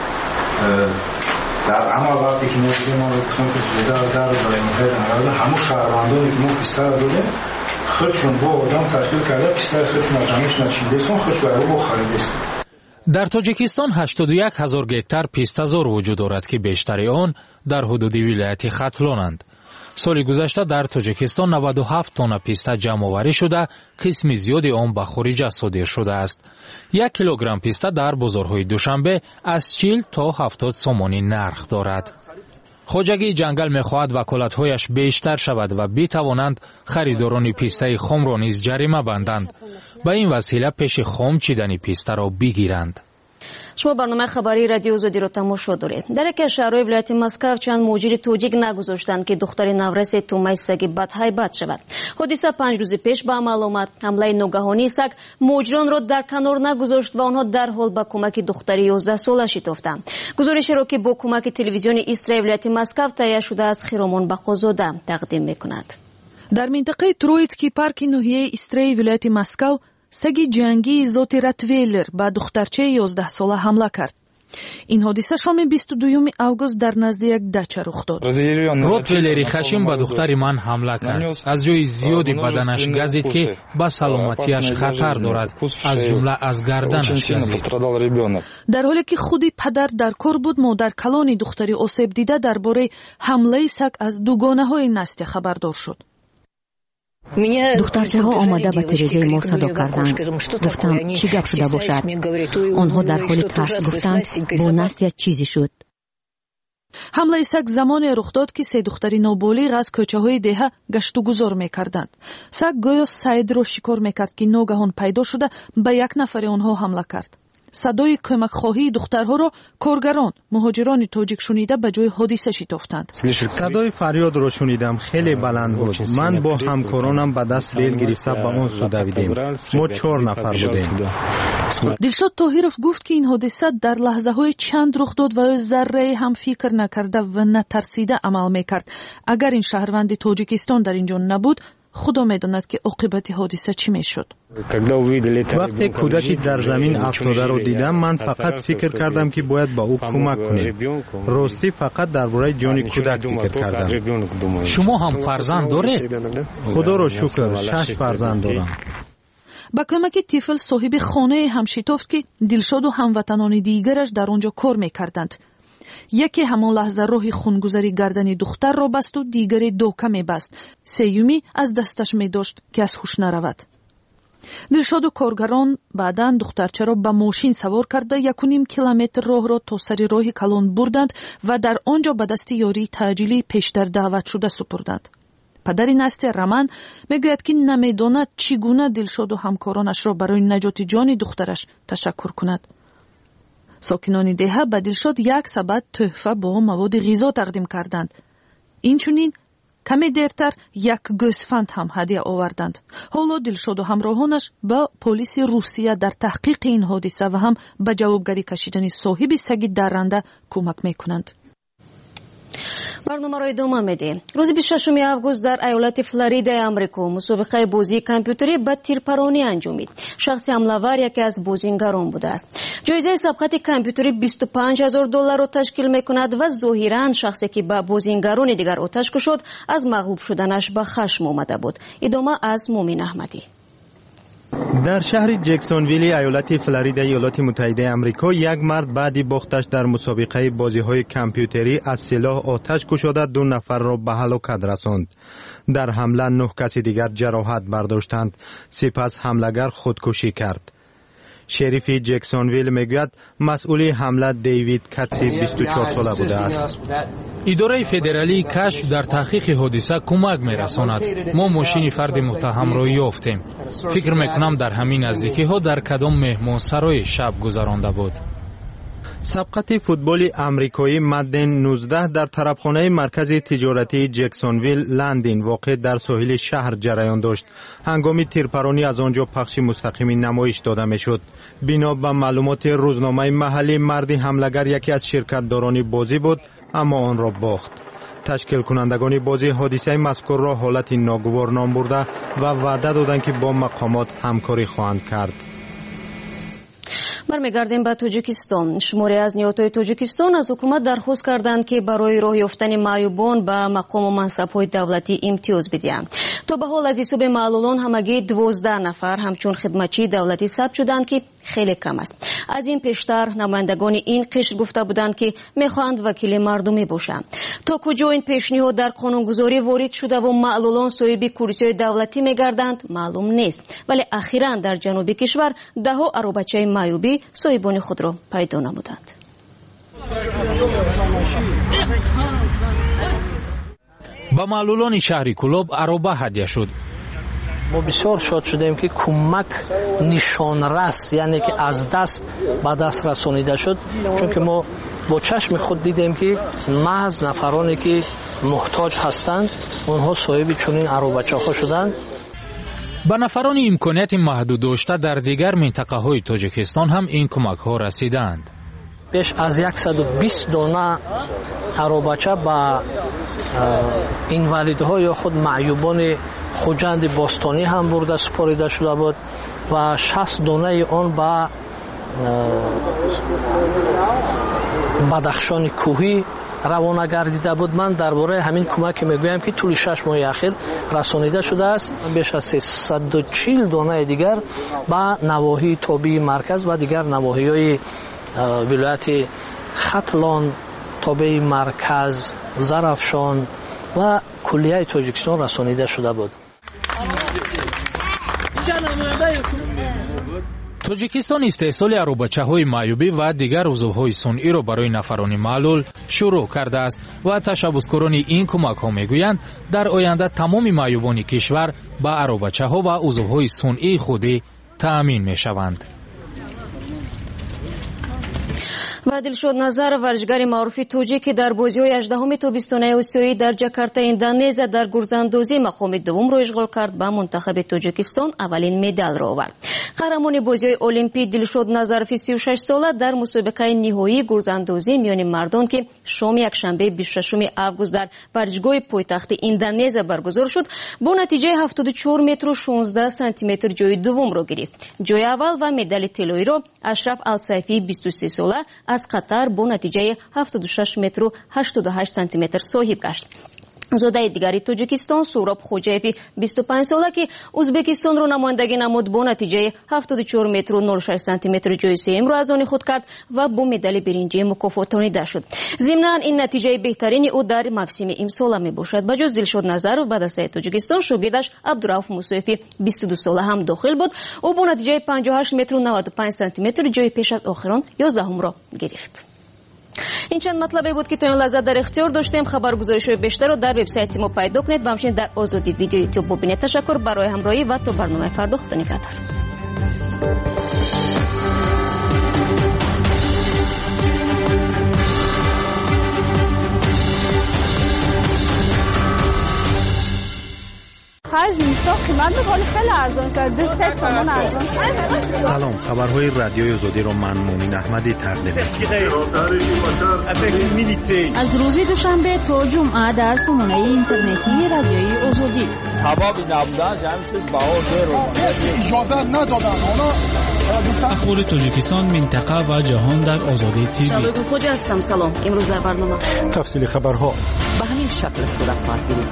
N: در عمل وقتی که ما رو گفتم که جدا از در برای مهر همون شهروندانی که ما پیسته را دادیم خودشون با آدم تشکیل کرده پیسته خودشون از همیش نچیدهستان خودشون رو با خریدهستان.
P: در تاجیکستان 81,000 گکتار پیسته‌زار وجود دارد که بیشتر آن در حدود ولایت ختلانند. سال گذشته در تاجیکستان 97 تن پیسته جمع آوری شده، قسم زیادی آن به خارج صادر شده است. 1 کیلوگرم پیسته در بازارهای دوشنبه از 40 تا 70 سومانی نرخ دارد. خواجگی جنگل می‌خواهد وکالت‌هایش بیشتر شود و بتوانند خریداران پیسته خام را نیز جریمه بندند. به این وسیله پیش خام چیدن پیسته را بگیرند.
A: شما برنامه خبری رادیو آزادی را تماشا دارید. در یکی از شهرهای ولایت مسکو چند مهاجر توجیک نگذاشتند که دختر نورس تومای سگ بدهیبت شود. حادثه 5 روز پیش به عمل آمد. حمله ناگهانی سگ مهاجران را در کنار نگذاشت و آنها در حال به کمک دختر 11 ساله شتافتند. گزارشی را که با کمک تلویزیون اسرائیل ولایت مسکو تهیه شده از خیرامان بقازاده تقدیم می‌کند.
G: در منطقه ترویتسکی پارک نوحیه اسرائیل ولایت مسکو سگی جنگی زوتی راتویلر با دخترچه 11 ساله حمله کرد. این حادثه شام 22 آگوست در نزد یک دچه رخ داد.
P: راتویلری خشم به دختر من حمله کرد. از جای زیادی بدنش گزید که به سلامتیش خطر دارد. از جمله از گردنش گزید.
G: در حالی که خودی پدر در کار بود، مادر کلان دختری آسیب دیده درباره حمله سگ از دوگانه‌های نسل خبردار شد.
H: دخترچه ها آمده به تریزه ما صدا کردند. گفتم چی گپ شده باشد؟ آنها در حال ترس گفتند با نسل چیزی شد.
G: حمله سگ زمان رخ داد که 3 دختر نابالغ از کوچه های دهه گشت و گذار میکردند. سگ گویا سعید را شکار میکرد که ناگهان پیدا شده به یک نفر آنها حمله کرد. صدای کمک خواهی دخترها را کارگران مهاجران تاجیک شنیده به جای حادثه شتافتند.
I: صدای فریاد را شنیدم، خیلی بلند بود. من با همکارانم به دست ریل گرفته به آن سو دویدیم. ما 4 نفر بودیم.
G: دلشاد طاهرов گفت که این حادثه در لحظه های چند رخ داد و ذره هم فکر نکرده و نترسیده عمل میکرد. اگر این شهروند تاجیکستان در اینجا نبود، خدا میداند که عاقبت حادثه چی میشد.
I: وقتی کودکی در زمین افتاده رو دیدم، من فقط فکر کردم که باید با او کمک کنیم. راستی فقط درباره جان کودک فکر کردم.
P: شما هم فرزند دارید؟
I: خدا رو شکر 6 فرزند دارم.
G: با کمک طفل صاحب خانه هم شتافت که دلشاد و هموطنان دیگرش در آنجا کار میکردند. یکی همان لحظه راه خونگذاری گردن دختر را بست و دیگری دوکه می‌بست. سیومی از دستش می‌داشت که از هوش نرود. دلشاد و کارگران بعداً دخترچه را به ماشین سوار کرده 1.5 کیلومتر راه را تا سر راه کلان بردند و در آنجا به دست یاری تعجیلی پیشتر دعوت شده سپردند. پدر نسل رمان میگوید که نمیداند چگونه دلشاد و همکارانش را برای نجات جان دخترش تشکر کند. ساکنان دهه به دلشاد 1 سبد تحفه با مواد غذا تقدیم کردند. اینچنین کمی دیرتر 1 گوسفند هم هدیه آوردند. حالا دلشاد و همراهانش با پلیس روسیه در تحقیق این حادثه و هم به جوابگری کشیدن صاحب سگ درنده کمک میکنند.
A: برنامه را ادامه میدیم. روز 26 آگوست در ایالت فلوریدا آمریکا مسابقه بازی کامپیوتری با تیرپرانی انجامید. شخص حمله‌آور یکی از بازیگران بوده است. جایزه سبقت کامپیوتری $25,000 را تشکیل میکند و ظاهراً شخصی که با بازیگران دیگر آتش کشید از مغلوب شدنش به خشم آمده بود. ادامه از مومن احمدی.
I: در شهر جکسونویل ایالت فلوریدا ایالات متحده آمریکا یک مرد بعد باختش در مسابقه بازی‌های کامپیوتری از سلاح آتش کشاده 2 نفر را به هلاکت رساند. در حمله 9 کس دیگر جراحت برداشتند. سپس حمله‌گر خودکشی کرد. شریف جکسونویل میگوید مسئول حمله دیوید کاتسی 24 ساله بوده است.
P: اداره فدرالی کشف در تحقیق حادثه کمک میرساند. ما ماشین فرد متهم را یافتیم. فکر میکنم در همین نزدیکی ها در کدام مهمانسرای شب گذرانده بود.
I: سبقت فوتبال آمریکایی مدن 19 در طرفخانه مرکز تجارتی جکسونویل لندین واقع در ساحل شهر جریان داشت. هنگام تیرپرانی از آنجا پخش مستقیم نمایش داده میشد. بنا به معلومات روزنامه محلی مردی حمله‌گر یکی از شرکت‌داران بازی بود اما آن را باخت. تشکیل کنندگان بازی حادثه مذکور را حالت ناگوار نام برده و وعده دادند که با مقامات همکاری خواهند کرد.
A: برمیگردیم به تاجیکستان. شماری از نهادهای تاجیکستان از حکومت درخواست کردند که برای راه یافتن معیوبان به مقام و منصب‌های دولتی امتیاز بدهند. تا به حال از حساب معلولان همگی 12 نفر همچون خدمتچی دولتی ثبت شدند که خیلی کم است. از این پیشتر نمایندگان این قشر گفته بودند که میخواهند وکیل مردمی باشند. تا کجا این پیشنهاد در قانونگذاری وارد شده و معلولان صاحب کرسی دولتی میگردند معلوم نیست، ولی اخیراً در جنوب کشور ده‌ها عروبچه معیوبی صاحبان خود را پیدا نمودند.
P: با معلولان شهری کلوب عروبه هدیه شد.
R: ما بسیار شاد شدیم که کمک نشانرس، یعنی که از دست به دست رسانیده شد، چون که ما با چشم خود دیدیم که محض نفرانی که محتاج هستند اونها صاحب چنین عروبچه‌ها شدند.
P: به نفران امکانیت محدود داشته در دیگر منطقه های تاجیکستان هم این کمک ها رسیدند.
R: بیش از 120 دانه عروبچه به اینوالідها یا خود معیوبان خوجند باستانی هم برده سپاریده شده بود و 60 دانه آن به بدخشان کوهی روانه گردیده بود. من درباره همین کمک میگویم که طول 6 ماه اخیر رسانیده شده است. بیش از 340 دانه دیگر به نواحی تابع مرکز و دیگر نواحی‌های ولایت ختلان، تابع مرکز، زرافشان و کلیه تاجیکستان رسانیده شده بود.
P: تاجیکستان استحصال عروبچه‌های معیوبی و دیگر عضوهای صنعی را برای نفران معلول شروع کرده است و تشبثکاران این کمک‌ها میگویند در آینده تمام معیوبان کشور به عروبچه‌ها و عضوهای صنعی خودی تأمین می‌شوند.
A: و دلشاد نظر ورزشگر معروف توجیک در بازی‌های 18 تابستانه آسیایی در جاکارتا اندونزیا در گرزاندازی مقام دوم را اشغال کرد. به منتخب تاجیکستان اولین مدال را آورد. قهرمان بازی‌های المپیک دلشاد نظرفی 36 ساله در مسابقه نهایی گرزاندازی میان مردان که شام یکشنبه 26 آگوست در ورزشگاه پایتخت اندونزیا برگزار شد با نتیجه 74 متر و 16 سانتی متر جای دوم را گرفت. جای اول و مدال طلایی را اشرف السیفی 23 ساله از قطر با نتیجه 76 متر و 88 سانتی متر صاحب گشت. زاده دیگری تاجیکستان سوراب خوجایفی 25 ساله که ازبکستان را نمایندگی نمود با نتیجه 74 متر و 06 سانتی متر جای سوم را از آن خود کرد و با مدال برنجی مکافاتانیده شد. ضمناً این نتیجه بهترین او در موسم امسال می باشد. بجز دلشاد نظر و بعد از تاجیکستان شاگردش عبدالرؤوف موسویفی 22 ساله هم داخل بود. او با نتیجه 58 متر و 95 سانتی متر جای پیش از آخران 11 را گرفت. این چند مطلبی بود که تا این لحظه در اختیار داشتیم. خبرگزاری‌های بیشتر رو در وبسایت ما پیدا کنید و همچنین در آزادی ویدیو یوتیوب ببینید. تشکر برای همراهی و تا برنامه فردا خدا نگهدار.
S: خرج میشه قیمت ولی خیلی ارزان شده 2 تومان ارزان شده.
I: سلام، خبرهای رادیوی آزادی رو من مومین احمدی تقدیم می‌کنم.
G: از روز دوشنبه تا جمعه در سامانه اینترنتی رادیوی آزادی.
T: هوا نبودن جمع شد بهار اجازه ندادن.
K: اخبار تاجیکستان، منطقه و جهان در آزادی تیوی.
A: شباب خوجا هستم. سلام. امروز در برنامه
C: تفصیل خبرها
O: به همین شکل صورت خواهد گرفت.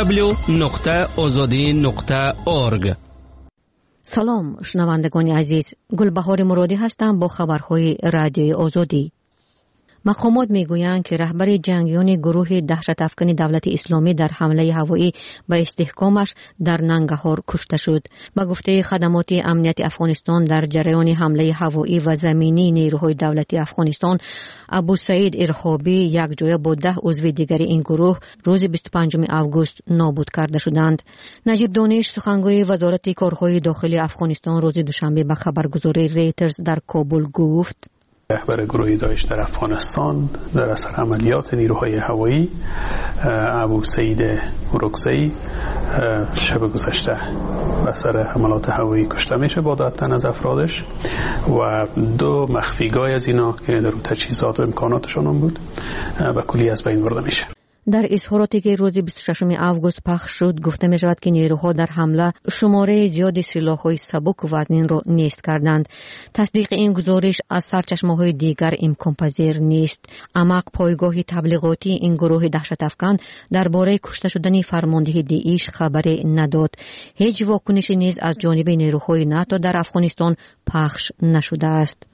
V: www.azadi.org.
H: سلام شنوندگان عزیز، گلبهار مرادی هستم با خبرهای رادیوی آزادی. مقامات میگویند که رهبر جنگیان گروه دهشت افکن دولت اسلامی در حمله هوایی به استحکامش در ننگرهار کشته شد. با گفته خدمات امنیت افغانستان، در جریان حمله هوایی و زمینی نیروهای دولتی افغانستان، ابو سعید ارهابی یک جای با 10 عضو دیگر این گروه روز 25 آگوست نابود کرده شدند. نجیب دانش، سخنگوی وزارت کارهای داخلی افغانستان، روز دوشنبه به خبرگزاری ریترز در کابل گفت:
U: رهبر گروه داعش در افغانستان در اثر عملیات نیروهای هوایی ابو سعید ارکزی شب گذشته به اثر حملات هوایی کشته میشه با 10 تن از افرادش و 2 مخفیگاه از اینا که در تجهیزات و امکاناتشون هم بود به کلی از بین برده میشه.
H: در اظهاراتی که روز 26 آگوست پخش شد گفته می شود که نیروها در حمله شماره زیادی سلاح‌های سبک وزنین را نیست کردند. تصدیق این گزارش از سرچشمه‌های دیگر امکان پذیر نیست. اما پایگاه تبلیغاتی این گروه دهشت افکن درباره کشته شدن فرمانده داعش خبری نداد. هیچ واکنشی نیز از جانب نیروهای ناتو در افغانستان پخش نشده است.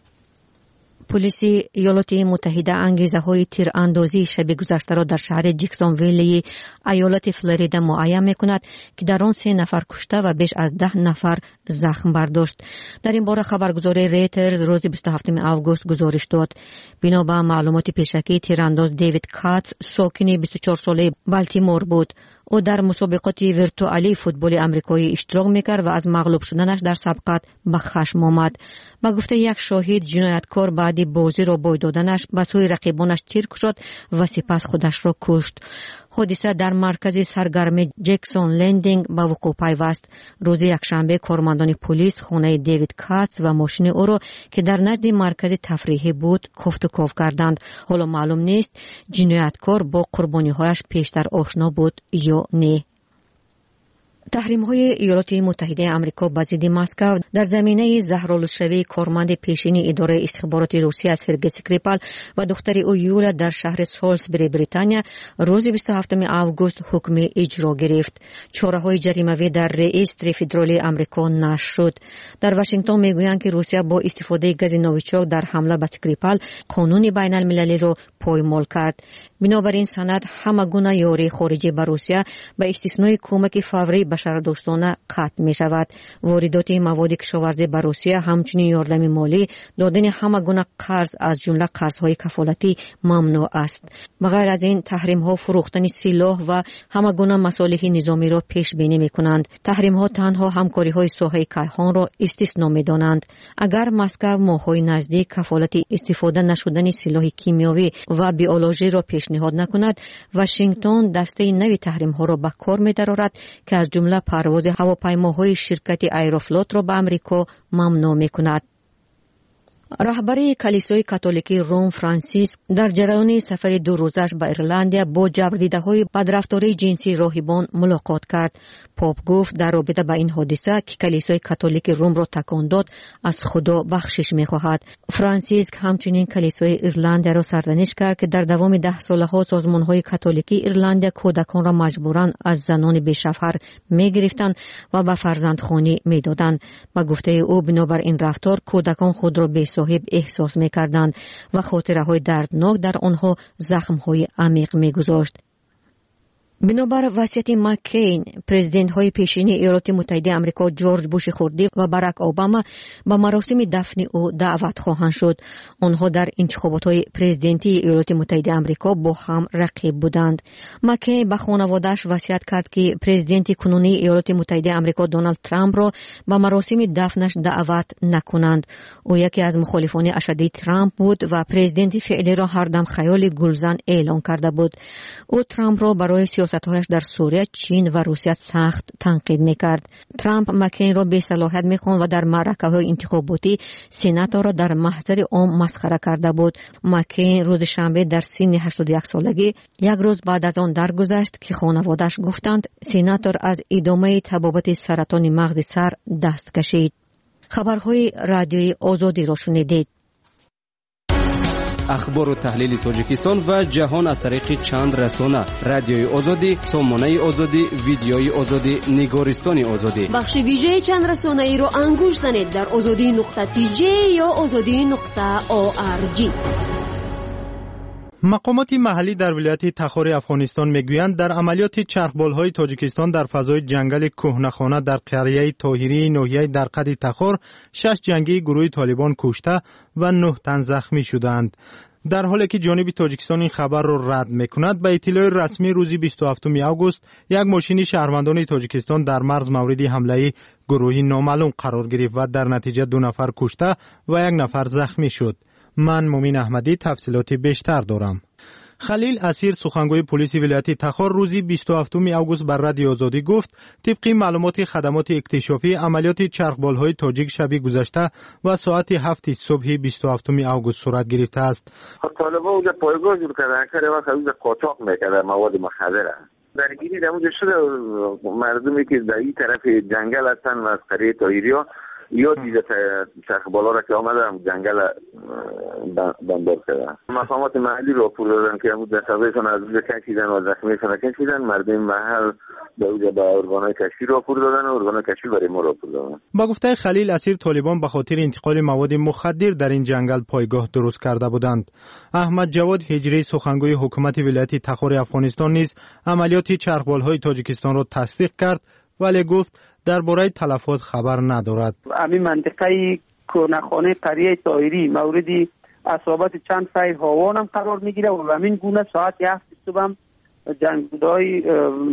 H: پلیس ایالات متحده انگیزه‌های تیراندازی شب گذشته را در شهر جکسونویل ایالت فلوریدا معین می‌کند که در آن 3 نفر کشته و بیش از 10 نفر زخم برداشت. در این باره خبرگزاری ریترز روز 27 آگوست گزارش داد. بنا به معلومات پیشکی، تیرانداز دیوید کاتس ساکن 24 ساله بالتیمور بود. او در مسابقات ویرتوالی فوتبال آمریکایی اشتراک میکرد و از مغلوب شدنش در سبقت به خشم آمد. با گفته یک شاهد، جنایتکار بعد بازی را بای دادنش به سوی رقیبانش تیر شد و سپس خودش را کشت. حادثه در مرکز سرگرمی جکسون لندینگ به وقوع پیوست. روز یکشنبه کارمندان پلیس خانه دیوید کاتس و ماشین او را که در نزد مرکز تفریحی بود کوفت و کوف کردند. حالا معلوم نیست جنایتکار با قربانی‌هایش پیشتر آشنا بود یا نه. تحریم‌های ایالات متحده آمریکا به ضد مسکو در زمینه زهرآلودشوی کارمند پیشین اداره استخبارات روسیه سرگئی اسکریپال و دختر او یولا در شهر سالزبری بریتانیا روز 27 آگوست حکم اجرا گرفت. چاره‌های جریمه‌ای در رئیستر فدرالی آمریکا نشر شد. در واشنگتن میگویند که روسیه با استفاده گاز نوویچاک در حمله به اسکریپال قانون بین‌المللی را پایمال کرد. بنابراین سند همه گونه یاری خارجی به روسیه به استثنای کمک فوری بشردوستانه قطع می شود. واردات مواد کشاورزی به روسیه همچنین یاردم مالی، دادن همه گونه قرض از جمله قرضهای کفالتی ممنوع است. بغیر از این تحریم ها فروختن سلاح و همه گونه مصالح نظامی را پیش بینی می کنند. تحریم ها تنها همکاری های ساحه کیهان را استثنا می دانند. اگر مسکو ماهای نزدیک کفالت استفاده نشدن سلاح کیمیاوی و بیولوژی را پیشنهاد نکند، واشنگتن دسته نوی تحریم ها را به کار می درآورد که از جمله پرواز هواپیماهای شرکت ایروفلوت را به آمریکا ممنوع می کند. رهبر کلیسای کاتولیکی روم فرانسیس در جریان سفر 2 روزش به ایرلند با جبردیده‌های بدرفتاری جنسی راهبان ملاقات کرد. پاپ گفت در رابطه با این حادثه که کلیسای کاتولیک روم را تکان داد از خدا بخشش می‌خواهد. فرانسیس همچنین کلیسای ایرلند را سرزنش کرد که در دوام 10 سالها سازمان‌های کاتولیکی ایرلند کودکان را مجبوراً از زنان بی‌شوهر می‌گرفتند و به فرزندخوانی می‌دادند. با گفته او بنابر این رفتار کودکان خود را صاحب احساس می‌کردند و خاطره‌های دردناک در آنها زخم‌های عمیق می‌گذاشت. بنابر وصیت مکین، پرزیدنت‌های پیشین ایالات متحده آمریکا جورج بوش خردی و باراک اوباما به مراسم دفن او دعوت خواهند شد. آنها در انتخابات پرزیدنتی ایالات متحده آمریکا با هم رقیب بودند. مکین به خانواده‌اش وصیت کرد که پرزیدنت کنونی ایالات متحده آمریکا دونالد ترامپ را به مراسم دفنش دعوت نکنند. او یکی از مخالفان اشدی ترامپ بود و پرزیدنت فعلی را هر دم خیال گلزن اعلام کرده بود. او ترامپ را برای سیاست‌هایش در سوریه چین و روسیه سخت تنقید می‌کرد. ترامپ مکین را بی‌صلاحیت می‌خواند و در معرکه‌های انتخاباتی سناتور را در محضر عام مسخره کرده بود. مکین روز شنبه در سن 81 سالگی یک روز بعد از آن درگذشت که خانواده‌اش گفتند سناتور از ادامه تبابت سرطان مغز سر دست کشید. خبرهای رادیوی آزادی را شنیدید.
B: اخبار و تحلیل تاجیکستان و جهان از طریق چند رسانه: رادیوی آزادی، سامانه آزادی، ویدیوی آزادی، نگارستان آزادی.
A: بخش ویژه چند رسانه ای را انگوش زنید در azadi.tj یا azadi.org.
I: مقامات محلی در ولایت تخار افغانستان میگویند در عملیات چرخبال‌های تاجیکستان در فضای جنگل کهنه‌خانه در قریه طاهری ناحیه درقد تخار 6 جنگی گروه طالبان کشته و 9 تن زخمی شدند. در حالی که جانب تاجیکستان این خبر را رد می‌کند، به اطلاع رسمی روز 27 آگوست یک ماشین شهروندان تاجیکستان در مرز مورد حمله گروهی نامعلوم قرار گرفت و در نتیجه 2 نفر کشته و 1 نفر زخمی شد. من مومین احمدی تفصیلات بیشتر دارم. خلیل اسیر سخنگوی پلیس ولایت تخار روزی 27 آگوست بر رادیو آزادی گفت طبق معلومات خدمات اکتشافی عملیات چرخبال‌های تاجیک شب گذشته و ساعت 7 صبح 27 آگوست صورت گرفته است.
J: طالبان اونجا پایگاه جور کردن که وقت اونجا قاچاق میکردن مواد مخدر. درگیری در اونجا شده، مردمی که در این طرف جنگل هستن از قریه طاهری‌ها یا دیده چرخبالا را که آمدن جنگل بمبار کردن. مقامات محلی را پول دادن که دستاویزشان از اونجا کشیدن و زخمیشان کشیدن. مردم محل به ارگانهای کشفی را پول دادن و ارگانهای کشفی برای ما را پول دادن.
I: با گفته خلیل اسیر، طالبان به خاطر انتقال مواد مخدر در این جنگل پایگاه درست کرده بودند. احمد جواد هجری سخنگوی حکومت ولایت تخار افغانستان نیز عملیات چرخبال‌های تاجیکستان را تصدیق کرد، ولی گفت درباره تلفات خبر ندارد.
W: همین منطقه کهنه‌خانه قریه طاهری موردی اصابت چند فیل هاوان هم قرار میگیره و همین گونه ساعت 7 صبح هم جنگجوهای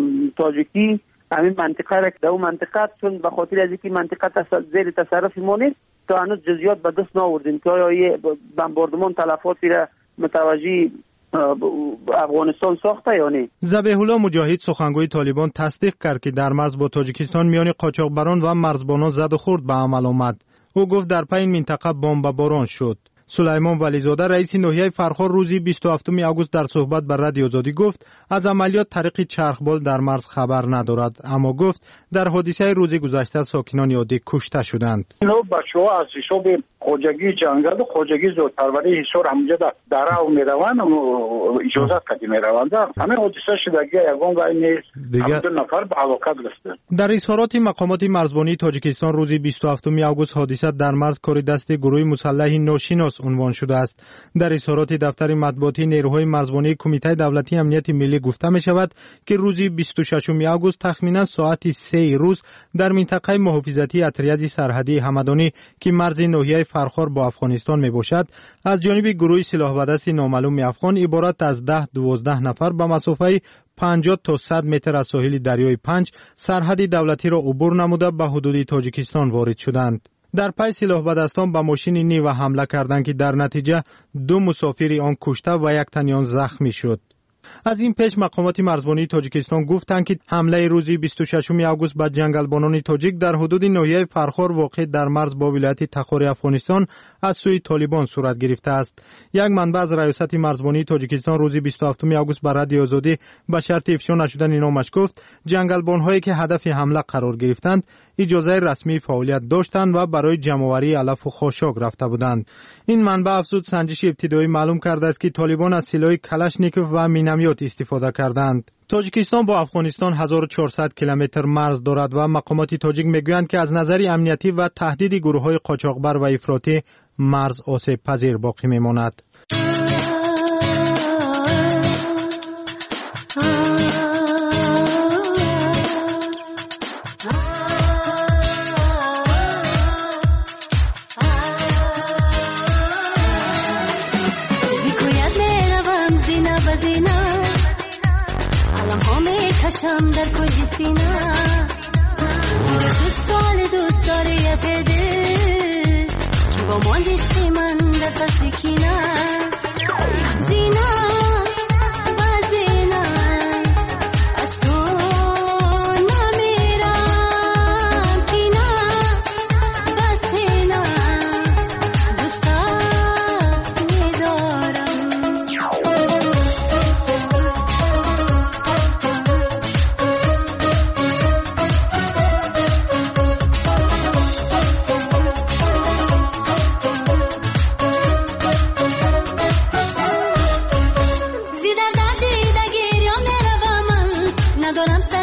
W: تاجیکی همین منطقه را که در اون منطقه چون به خاطر از اینکه منطقه زیر تصرف ما نیست تا هنوز جزئیات به دست نآوردیم که آیا یه بمباردمان تلفاتی را متوجه افغانستان ساخته یا نه.
I: ذبیح الله مجاهد سخنگوی طالبان تصدیق کرد که در مرز با تاجیکستان میان قاچاقبران و مرزبانان زد و خورد به عمل آمد. او گفت در پی این منطقه بمباران شد. سلیمان ولیزاده رئیس ناحیه فرخار روزی 27 آگوست در صحبت با رادیو آزادی گفت از عملیات طریق چرخبال در مرز خبر ندارد، اما گفت در حادثه روز گذشته ساکنان عادی کشته شدند.
X: اینو بچه‌ها از حساب خوجگی جنگل و خوجگی زودپروری حصار همونجا در راه میروند و اجازه کردی میروند. همه حادثه شدگی یگان و این دو نفر به هلاکت رسیدند.
I: در اظهارات مقامات مرزبانی تاجیکستان روز 27 آگوست حادثه در مرز کار دست گروه مسلح ناشناس عنوان شده است. در اظهارات دفتر مطبوعاتی نیروهای مرزبانی کمیته دولتی امنیت ملی گفته می شود که روز 26 آگوست تخمینا ساعت 3 روز در منطقه محافظتی اتریاد سرحدی همدانی که مرز ناحیه فرخار با افغانستان می باشد از جانب گروه سلاح و دست نامعلوم افغان عبارت از 10-12 نفر به مسافه 50 تا 100 متر از ساحل دریای پنج سرحد دولتی را عبور نموده به حدود تاجیکستان وارد شدند. در پی سلاح به دستان به ماشین نیو حمله کردند که در نتیجه 2 مسافر آن کشته و 1 تن آن زخمی شد. از این پیش مقامات مرزبانی تاجیکستان گفتند که حمله روز 26 آگوست به جنگلبانان تاجیک در حدود ناحیه فرخار واقع در مرز با ولایت تخار افغانستان از سوی طالبان صورت گرفته است. یک منبع از ریاست مرزبانی تاجیکستان روز 27 آگوست بر رادیو آزادی به شرط افشا نشدن نامش گفت جنگلبان‌هایی که هدف حمله قرار گرفتند اجازه رسمی فعالیت داشتند و برای جمع‌آوری علف و خاشاک رفته بودند. این منبع افزود سنجش ابتدایی معلوم کرده است که طالبان از سلاح کلاشنیکوف و مینامیات استفاده کردند. تاجیکستان با افغانستان 1400 کیلومتر مرز دارد و مقامات تاجیک میگویند که از نظر امنیتی و تهدید گروه‌های قاچاقبر و افراطی مرز آسیب پذیر باقی میماند.
M: شم در کل سینا شد سال دوست داره یه بده که با ماندشتی من در پس کینا زینا و زینا از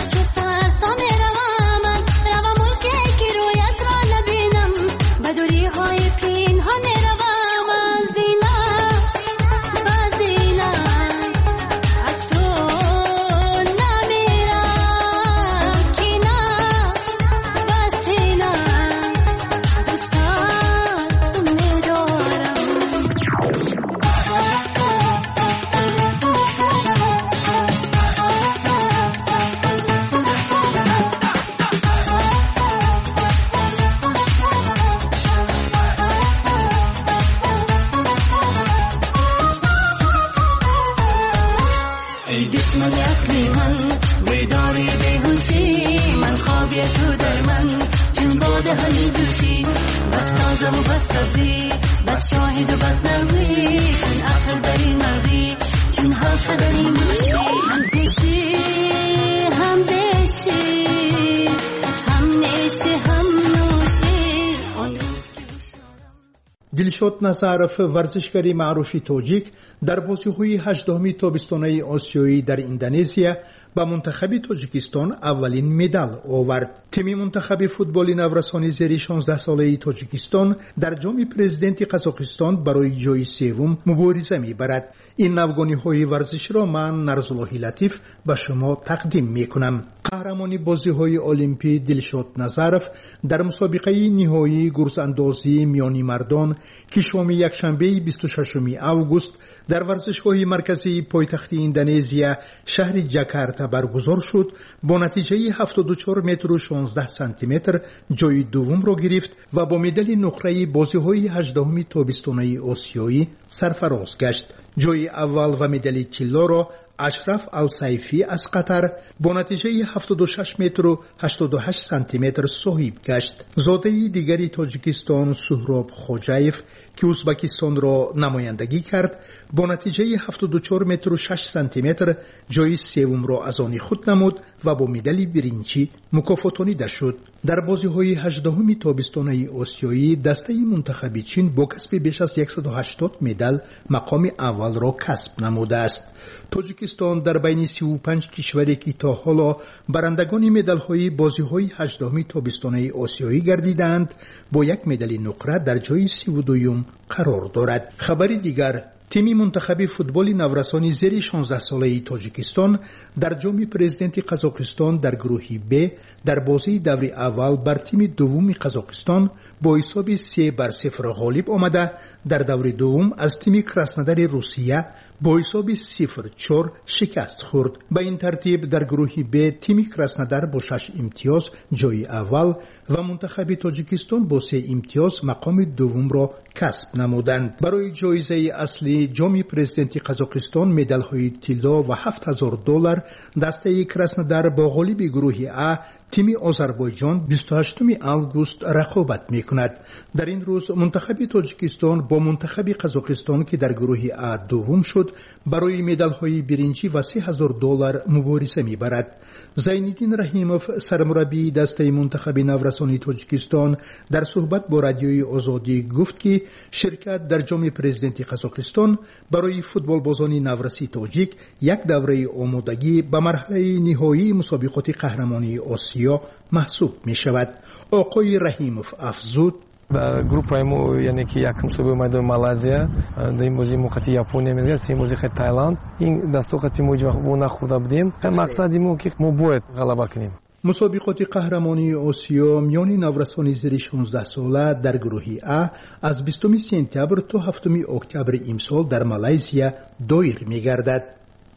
D: دلشاد نظرف ورزشکاری معروفی تاجیک در بازی‌های 18 تابستانه آسیایی در اندونزیا با منتخب تاجیکستان اولین مدال آورد. تیم منتخب فوتبال نورسانی زیر 16 ساله تاجیکستان در جام پرزیدنت قزاقستان برای جای سوم مبارزه می‌برد. این نوگانی‌های ورزش را من نرزالله لطیف به شما تقدیم می‌کنم. قهرمان بازی‌های المپی دلشاد نظرف در مسابقه نهایی گرزاندازی میانی مردان که شام یکشنبه 26 آگوست در ورزشگاه مرکزی پایتخت اندونزیا شهر جاکارتا برگزار شد، با نتیجه 74 متر و 16 سانتی متر جای دوم را گرفت و با مدال نقره بازی‌های 18 تابستانه آسیایی سرفراز گشت. جای اول و مدال طلا را اشرف السیفی از قطر با نتیجه 76 متر و 88 سانتی متر صاحب گشت. زاده دیگری تاجیکستان سهراب خوجایف که ازبکستان را نمایندگی کرد با نتیجه 74 متر و 6 سانتی متر جای سوم را از آن خود نمود و با مدال برنجی مکافاتانیده شد. در بازی‌های 18 تابستانه آسیایی دسته منتخب چین با کسب بیش از 180 مدال مقام اول را کسب نموده است. تاجیکستان در بین 35 کشوری که تا حالا برندگان مدال‌های بازی‌های 18 تابستانه آسیایی گردیدند با یک مدال نقره در جای 32 قرار دارد. خبری دیگر، تیم منتخب فوتبال نورسانی زیر 16 ساله تاجیکستان در جام پرزیدنت قزاقستان در گروه ب در بازی دور اول بر تیم دوم قزاقستان با حساب 3-0 غالب آمده در دور دوم از تیم کراسنودار روسیه با حساب 0-4 شکست خورد. به این ترتیب در گروه ب تیم کراسنودار با 6 امتیاز جای اول و منتخب تاجیکستان با 3 امتیاز مقام دوم را کسب نمودند. برای جایزه اصلی جام پرزیدنت قزاقستان مدال‌های طلا و $7,000 دسته کراسنودار با غالب گروه ا تیم آذربایجان 28 آگوست رقابت می‌کند. در این روز منتخب تاجیکستان با منتخب قزاقستان که در گروه ا دوم شد برای مدال‌های برنجی و $3,000 مبارزه می‌برد. زینالدین رحیموف سرمربی دسته منتخب نورسانی تاجیکستان در صحبت با رادیوی آزادی گفت که شرکت در جام پرزیدنت قزاقستان برای فوتبال بازان نورسی تاجیک یک دوره آمادگی به مرحله نهایی مسابقات قهرمانی آسیا محسوب می شود. آقای رحیموف افزود:
E: در گروه ما یعنی که یکم صبح اومد مالزیا، در این بازی مقطع ژاپنیا میگه، سه بازی خیلی تایلند. این دستوقتی ما جو نخورده بودیم. مقصدی ما که ما باید غلبه کنیم.
D: مسابقات قهرمانی آسیا میان نورسان زیر 16 ساله در گروه ا از 20 سپتامبر تا 7 اکتبر امسال در مالزیا دایر میگردد.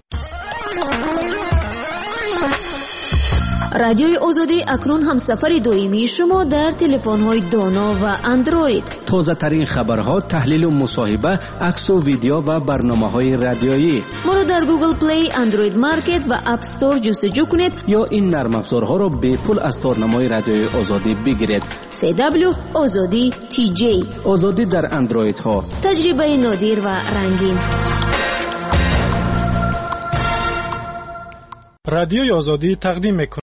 A: رادیوی آزادی اکنون هم سفر دائمی شما در تلفن‌های دانا و اندروید.
B: تازه ترین خبرها، تحلیل و مصاحبه، عکس و ویدیو و برنامه‌های رادیویی.
A: ما را در گوگل پلی، اندروید مارکت و اپ استور جستجو کنید
B: یا این نرم افزارها را به پول از تارنمای رادیوی آزادی بگیرید.
A: CW آزادی TJ.
B: آزادی در اندروید ها.
A: تجربه نادر و رنگین.
C: رادیوی آزادی تقدیم می‌کند.